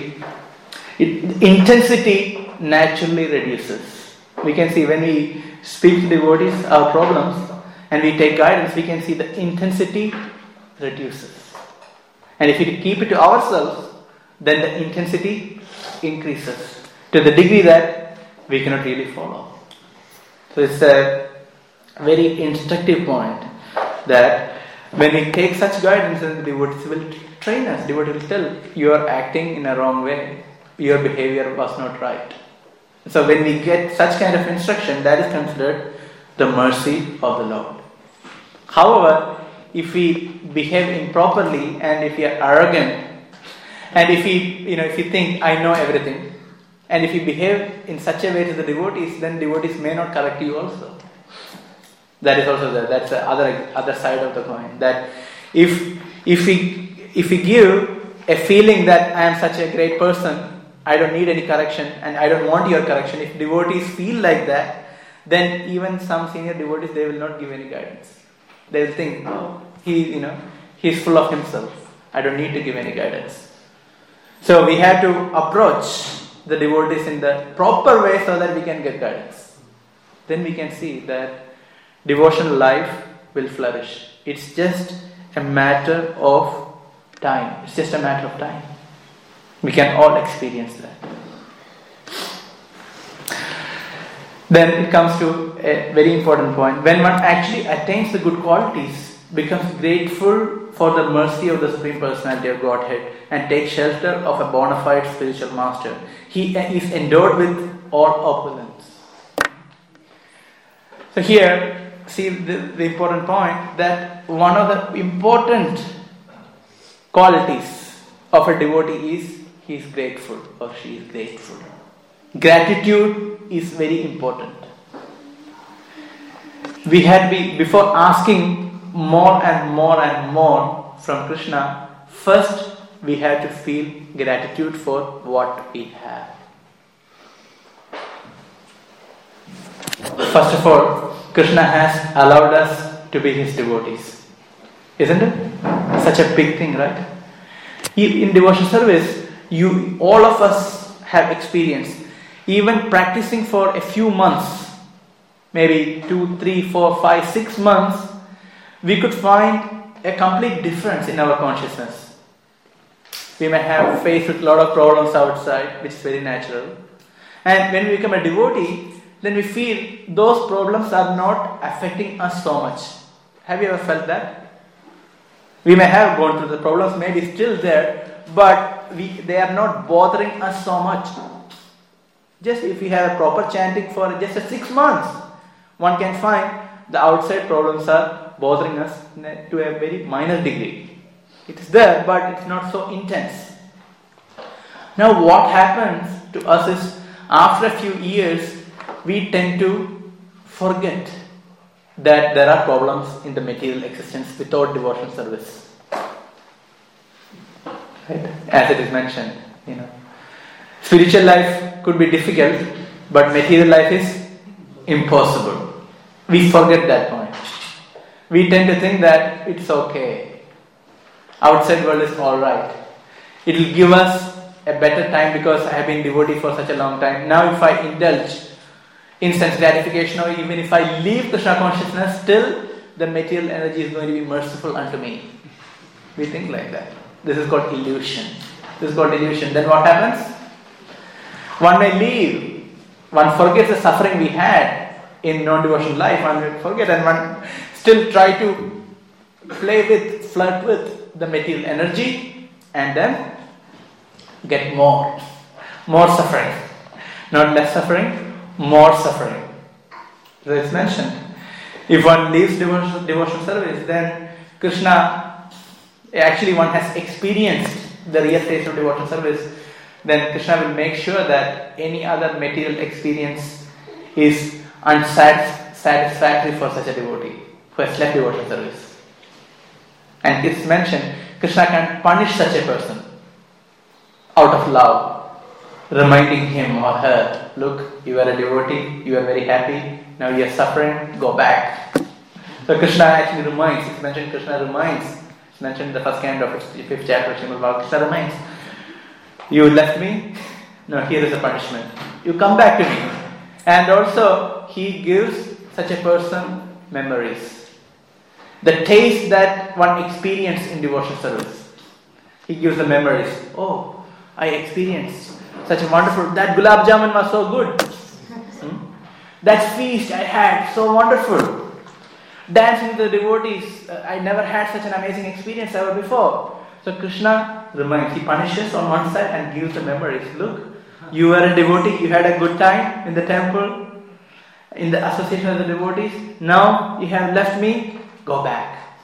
intensity naturally reduces. We can see when we speak to devotees, our problems, and we take guidance, we can see the intensity reduces. And if we keep it to ourselves, then the intensity increases to the degree that we cannot really follow. So it's a very instructive point that when we take such guidance, then the devotees will train us. Devotee will tell, you are acting in a wrong way. Your behavior was not right. So when we get such kind of instruction, that is considered the mercy of the Lord. However, if we behave improperly and if we are arrogant, and if we think, I know everything, and if you behave in such a way to the devotees, then devotees may not correct you also. That is also there. That's the other side of the coin. That if we give a feeling that I am such a great person, I don't need any correction and I don't want your correction. If devotees feel like that, then even some senior devotees, they will not give any guidance. They will think, oh, he's full of himself. I don't need to give any guidance. So we have to approach the devotees in the proper way so that we can get guidance. Then we can see that devotional life will flourish. It's just a matter of time. It's just a matter of time. We can all experience that. Then it comes to a very important point. When one actually attains the good qualities, becomes grateful for the mercy of the Supreme Personality of Godhead, and takes shelter of a bona fide spiritual master, he is endowed with all opulence. So here, see the important point, that one of the important qualities of a devotee is he is grateful or she is grateful. Gratitude is very important. We had to be, before asking more and more and more from Krishna, first we have to feel gratitude for what we have. First of all, Krishna has allowed us to be his devotees. Isn't it? Such a big thing, right? In devotion service, all of us have experienced, even practicing for a few months, maybe 2, 3, 4, 5, 6 months, we could find a complete difference in our consciousness. We may have faced with a lot of problems outside, which is very natural. And when we become a devotee, then we feel those problems are not affecting us so much. Have you ever felt that? We may have gone through the problems, maybe still there, but they are not bothering us so much. Just if we have a proper chanting for just 6 months, one can find the outside problems are bothering us to a very minor degree. It is there, but it's not so intense. Now what happens to us is, after a few years, we tend to forget that there are problems in the material existence without devotional service. Right? As it is mentioned, spiritual life could be difficult, but material life is impossible. We forget that point. We tend to think that it's okay. Outside world is alright. It will give us a better time because I have been devotee for such a long time. Now if I indulge instant gratification, or even if I leave Krishna consciousness, still the material energy is going to be merciful unto me. We think like that. This is called illusion. Then what happens? One may leave. One forgets the suffering we had in non-devotional life. One will forget, and one still try to flirt with the material energy, and then get more suffering. Not less suffering, more suffering. So it's mentioned, if one leaves devotional service, then Krishna, actually one has experienced the real taste of devotional service, then Krishna will make sure that any other material experience is unsatisfactory for such a devotee who has left devotional service. And it's mentioned, Krishna can punish such a person out of love, reminding him or her, look, you are a devotee, you are very happy, now you are suffering, go back. So Krishna actually reminds, it's mentioned Krishna reminds, it's mentioned in the first canto of the 5th chapter of Srimad Bhagavatam, Krishna reminds, you left me, now here is a punishment. You come back to me. And also, he gives such a person memories. The taste that one experienced in devotional service. He gives the memories. Oh, I experienced such a wonderful, that gulab jamun was so good. That feast I had, so wonderful. Dancing with the devotees, I never had such an amazing experience ever before. So Krishna reminds, he punishes on one side and gives the memories. Look, you were a devotee, you had a good time in the temple, in the association of the devotees. Now you have left me, go back.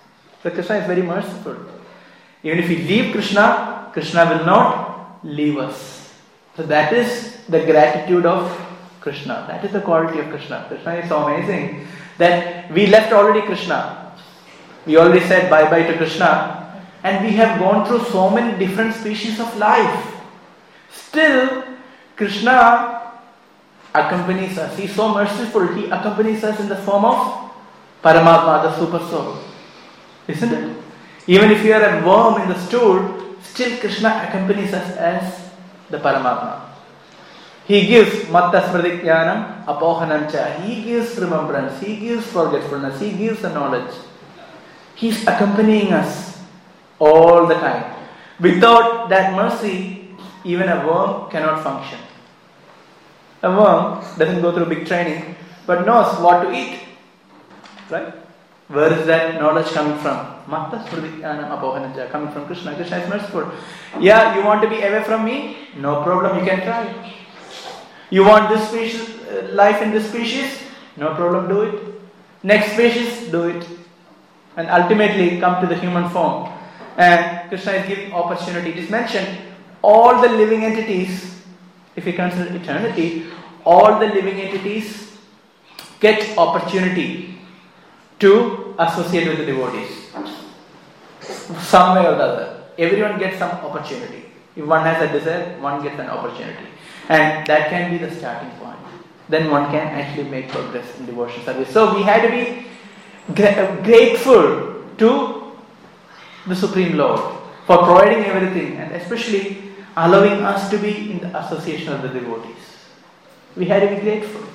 So Krishna is very merciful. Even if we leave Krishna, Krishna will not leave us. So that is the gratitude of Krishna. That is the quality of Krishna. Krishna is so amazing that we left already Krishna. We already said bye-bye to Krishna, and we have gone through so many different species of life. Still, Krishna accompanies us. He is so merciful. He accompanies us in the form of Paramatma, the super soul. Isn't it? Even if you are a worm in the stool, still Krishna accompanies us as the Paramatma. He gives Matta Smridikyanam Apohanancha. He gives remembrance. He gives forgetfulness. He gives the knowledge. He is accompanying us all the time. Without that mercy, even a worm cannot function. A worm doesn't go through big training, but knows what to eat. Right? Where is that knowledge coming from? Matta Smridikyanam Apohanancha, coming from Krishna. Krishna is merciful. Yeah, you want to be away from me? No problem, you can try. You want this species, life in this species? No problem, do it. Next species, do it. And ultimately come to the human form. And Krishna is giving opportunity. It is mentioned, all the living entities, if we consider eternity, all the living entities get opportunity to associate with the devotees. Some way or the other. Everyone gets some opportunity. If one has a desire, one gets an opportunity. And that can be the starting point. Then one can actually make progress in devotion service. So we had to be grateful to the Supreme Lord for providing everything, and especially allowing us to be in the association of the devotees. We had to be grateful.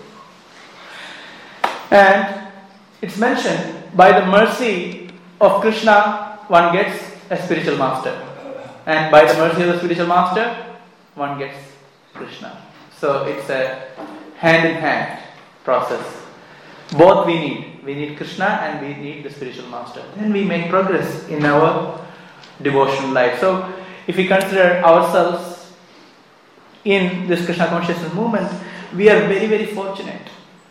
And it's mentioned, by the mercy of Krishna, one gets a spiritual master. And by the mercy of the spiritual master, one gets Krishna. So it's a hand-in-hand process. Both we need. We need Krishna and we need the spiritual master. Then we make progress in our devotional life. So if we consider ourselves in this Krishna consciousness movement, we are very, very fortunate.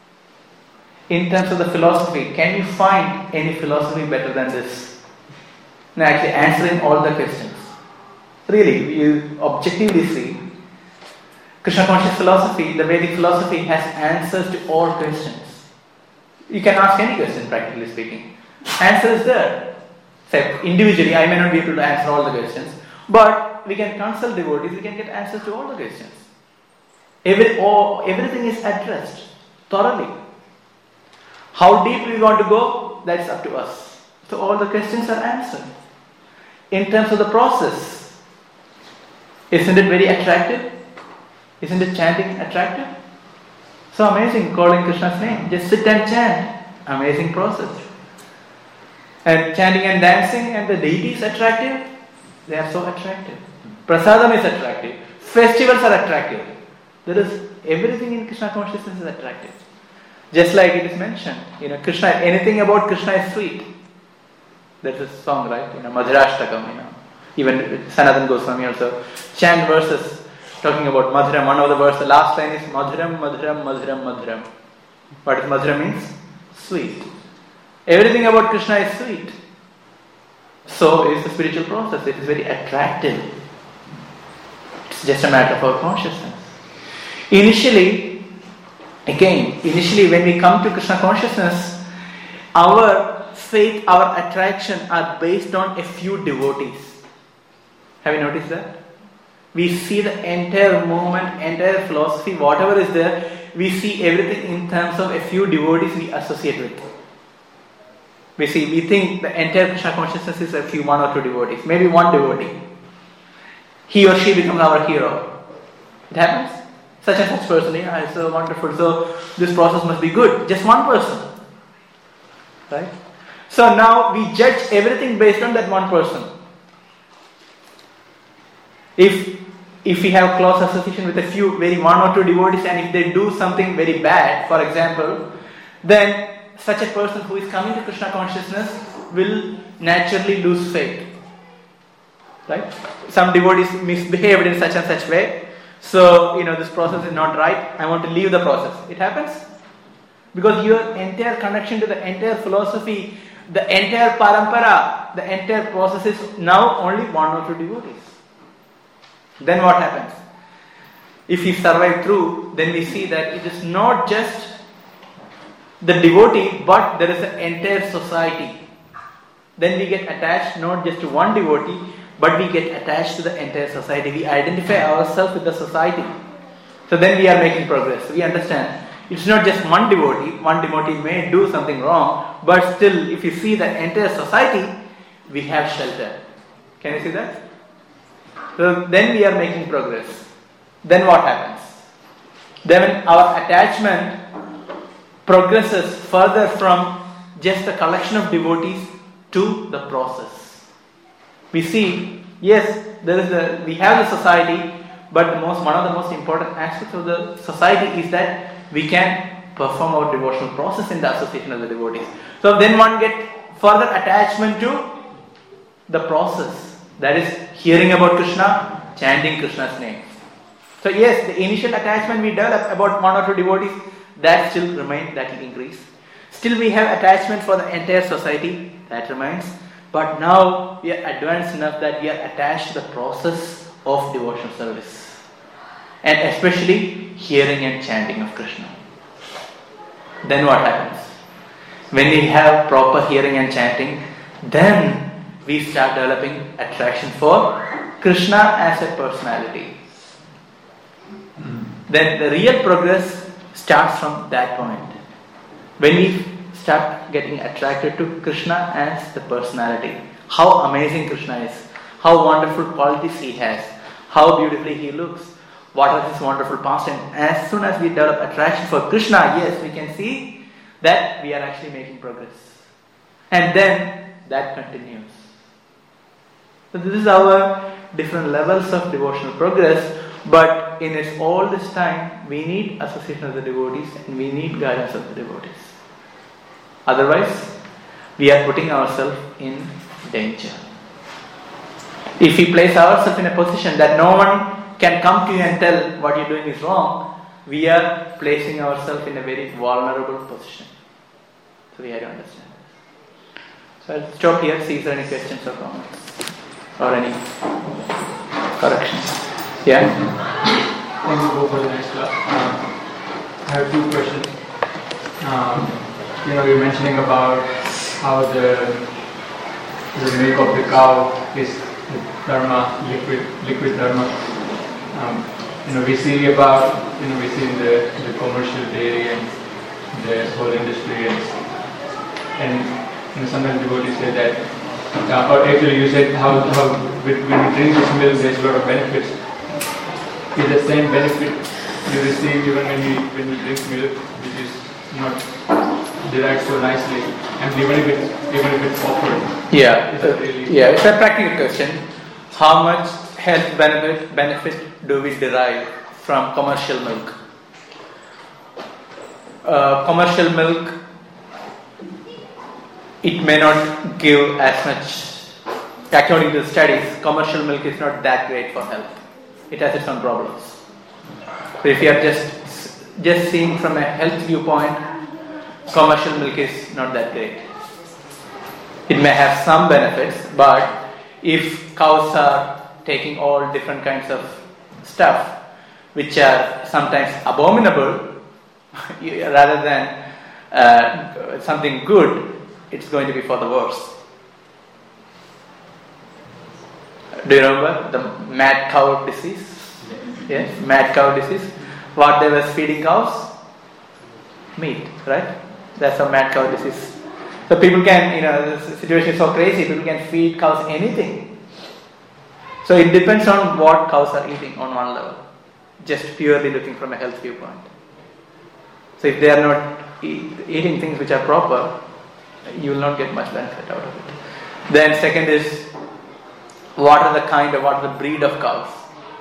In terms of the philosophy, can you find any philosophy better than this? No, actually answering all the questions. Really, you objectively see, Krishna conscious philosophy, the Vedic philosophy, has answers to all questions. You can ask any question, practically speaking. Answer is there. Say, individually, I may not be able to answer all the questions, but we can consult devotees, we can get answers to all the questions. Everything is addressed thoroughly. How deep we want to go, that's up to us. So all the questions are answered. In terms of the process, isn't it very attractive? Isn't it chanting attractive? So amazing, calling Krishna's name. Just sit and chant. Amazing process. And chanting and dancing and the deity is attractive. They are so attractive. Prasadam is attractive. Festivals are attractive. There is everything in Krishna consciousness is attractive. Just like it is mentioned, Krishna, anything about Krishna is sweet. There's a song, right? Madhurashtakam, Even Sanatana Goswami also chant verses talking about Madhuram. One of the verses, the last line is Madhuram, Madhuram, Madhuram, Madhuram. What does Madhuram means? Sweet. Everything about Krishna is sweet. So is the spiritual process. It is very attractive. It's just a matter of our consciousness. Initially, when we come to Krishna consciousness, our faith, our attraction are based on a few devotees. Have you noticed that? We see the entire movement, entire philosophy, whatever is there, we see everything in terms of a few devotees we associate with. We think the entire Krishna consciousness is a few, one or two devotees, maybe one devotee. He or she becomes our hero. It happens. Such and such person, it's so wonderful. So this process must be good. Just one person. Right? So now we judge everything based on that one person. If we have close association with a few, one or two devotees, and if they do something very bad, for example, then such a person who is coming to Krishna consciousness will naturally lose faith. Right? Some devotees misbehaved in such and such way. So, this process is not right. I want to leave the process. It happens. Because your entire connection to the entire philosophy The entire parampara, the entire process is now only one or two devotees. Then what happens? If we survive through, then we see that it is not just the devotee, but there is an entire society. Then we get attached not just to one devotee, but we get attached to the entire society. We identify ourselves with the society. So then we are making progress. We understand it's not just one devotee may do something wrong, but still if you see the entire society, we have shelter. Can you see that? So then we are making progress. Then what happens? Then our attachment progresses further from just the collection of devotees to the process. We see, yes, we have the society, but one of the most important aspects of the society is that we can perform our devotional process in the association of the devotees. So then one gets further attachment to the process. That is hearing about Krishna, chanting Krishna's name. So yes, the initial attachment we develop about one or two devotees, that still remains, that will increase. Still we have attachment for the entire society, that remains. But now we are advanced enough that we are attached to the process of devotional service. And especially hearing and chanting of Krishna. Then what happens? When we have proper hearing and chanting, then we start developing attraction for Krishna as a personality. Then the real progress starts from that point. When we start getting attracted to Krishna as the personality. How amazing Krishna is. How wonderful qualities he has. How beautifully he looks. What are his wonderful pastimes. As soon as we develop attraction for Krishna, yes, we can see that we are actually making progress. And then that continues. So this is our different levels of devotional progress. But in all this time, we need association of the devotees and we need guidance of the devotees. Otherwise, we are putting ourselves in danger. If we place ourselves in a position that no one can come to you and tell what you're doing is wrong, we are placing ourselves in a very vulnerable position. So we have to understand this. So I'll stop here, see if there are any questions or comments or any corrections. Yeah? Thank you both for the next class. I have two questions. You're mentioning about how the milk of the cow is the dharma, liquid dharma. We see in the commercial dairy and the whole industry, and sometimes devotees say that, or actually you said how when you drink this milk there's a lot of benefits. Is the same benefit you receive even when you drink milk, which is not derived so nicely, and even if it's offered? Yeah, it's a practical question. How much health benefit do we derive from commercial milk? Commercial milk, it may not give as much. According to the studies, commercial milk is not that great for health. It has its own problems. So if you are just seeing from a health viewpoint, commercial milk is not that great. It may have some benefits, but if cows are taking all different kinds of stuff, which are sometimes abominable, rather than something good, it's going to be for the worse. Do you remember the mad cow disease? Yes, mad cow disease. What they were feeding cows? Meat, right? That's a mad cow disease. So people can, the situation is so crazy, people can feed cows anything. So it depends on what cows are eating on one level. Just purely looking from a health viewpoint. So if they are not eating things which are proper, you will not get much benefit out of it. Then second is, what are the breed of cows?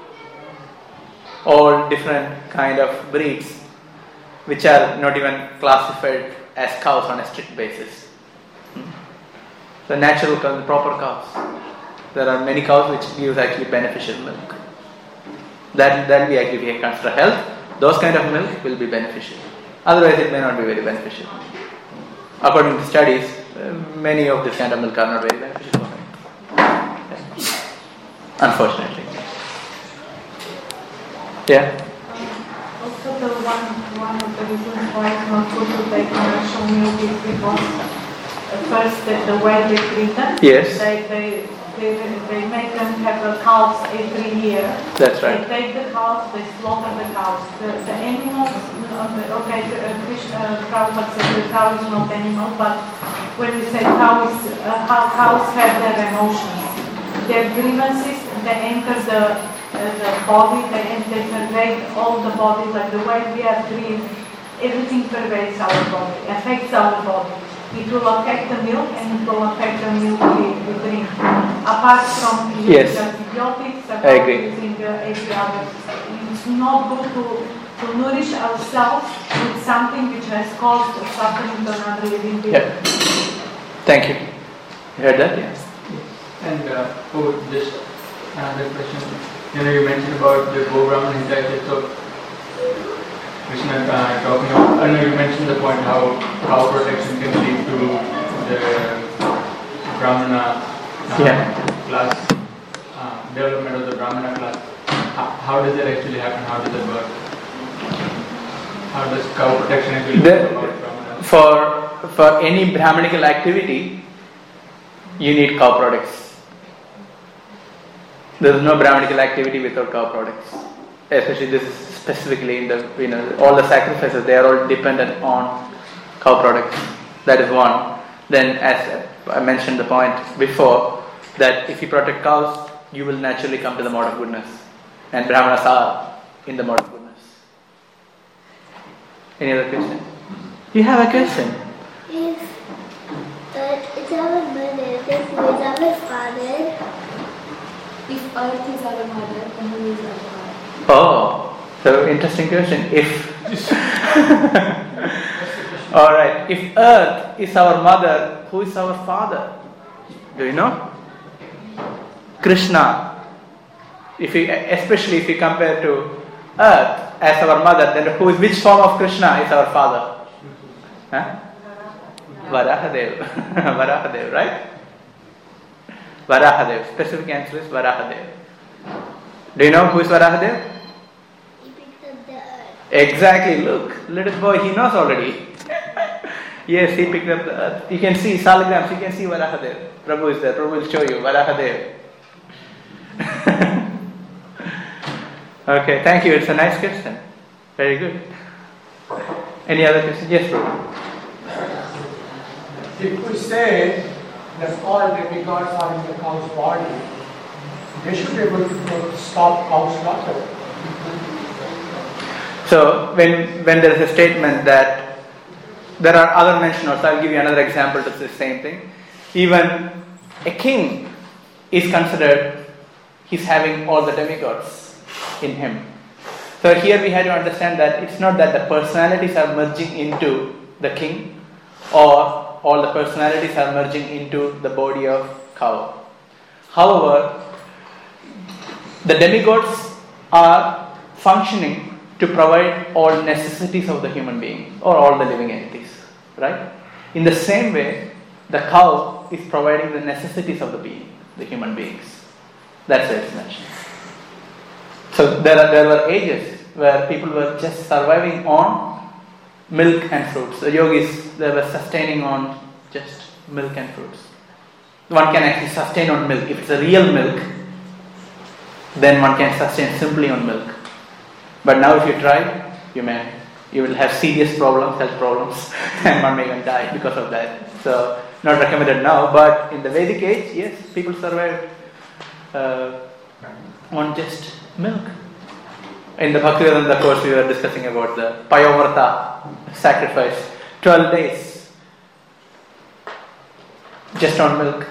All different kind of breeds which are not even classified as cows on a strict basis. The natural cows, the proper cows. There are many cows which give actually beneficial milk. That we actually consider health. Those kind of milk will be beneficial. Otherwise it may not be very beneficial. According to studies, many of this kind of milk are not very beneficial for him. Unfortunately. Yeah? Also, one of the reasons why it's not good to take commercial milk is because first the way they treat them, Yes. they make them have a calves every year. That's right. They take the cows, they slaughter the cows. The animals, okay, Prabhupada said the cow is not animal, but when we say cows, how cows have their emotions, their grievances, they enter the body, they pervade all the body, like the way we are grieved, everything pervades our body, affects our body. It will affect the milk and it will affect the milk we drink. Apart from using Yes. antibiotics, I apart agree. using every other, it's not good to nourish ourselves with something which has caused suffering to another living being. Yeah. Thank you. You heard that? Yes. And just another question. You mentioned about the Go Brahman Hitachi. So, Krishna talking about, I know you mentioned the point how cow protection can lead to the Brahmana class, development of the Brahmana class. How does that actually happen? How does it work? How does cow protection actually work about Brahmana? For any Brahmanical activity, you need cow products. There is no Brahmanical activity without cow products. Especially this is specifically in the all the sacrifices, they are all dependent on cow products. That is one. Then, as I mentioned the point before, that if you protect cows, you will naturally come to the mode of goodness, and Brahmanas are in the mode of goodness. Any other question? You have a question? If it's our mother, then who is our father? If earth is our mother, then who is our father? Oh, so interesting question. Alright, if earth is our mother, who is our father? Do you know? Krishna. Especially if you compare to earth as our mother, then which form of Krishna is our father? Huh? Varahadev. Varahadev, right? Varahadev. Specific answer is Varahadev. Do you know who is Varahadev? He picks up the earth. Exactly, look, little boy, he knows already. Yes, he picked up the earth. You can see Salagrams, you can see Varahadev. Prabhu is there, Prabhu will show you Varahadev. Okay, thank you, it's a nice question. Very good. Any other question? Yes, Prabhu. If we say that all demigods are in the cow's body, they should be able to stop cow slaughter. So, when there is a statement that there are other mentioners, I'll give you another example to the same thing. Even a king is considered, he's having all the demigods in him. So here we have to understand that it's not that the personalities are merging into the king, or all the personalities are merging into the body of cow. However, the demigods are functioning to provide all necessities of the human being or all the living entities, right? In the same way, the cow is providing the necessities of the human beings. That's the explanation. So there were ages where people were just surviving on milk and fruits. The yogis, they were sustaining on just milk and fruits. One can actually sustain on milk. If it's a real milk, then one can sustain simply on milk. But now if you try, you will have serious problems, health problems, and one may even die because of that. So, not recommended now, but in the Vedic age, yes, people survived on just milk. In the Bhaktivedanta course, we were discussing about the Payovrata sacrifice, 12 days, just on milk,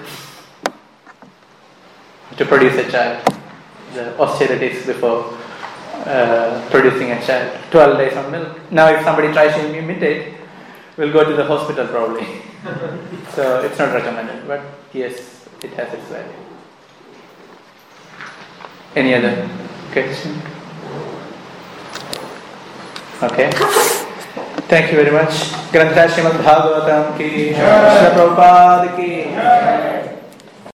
to produce a child. The austerities before producing a child, 12 days on milk. Now if somebody tries to imitate, we'll go to the hospital probably. So it's not recommended, but yes, it has its value. Any other question? Okay. Thank you very much. Granthra Srimad Bhagavatam ki, Srila Prabhupada ki.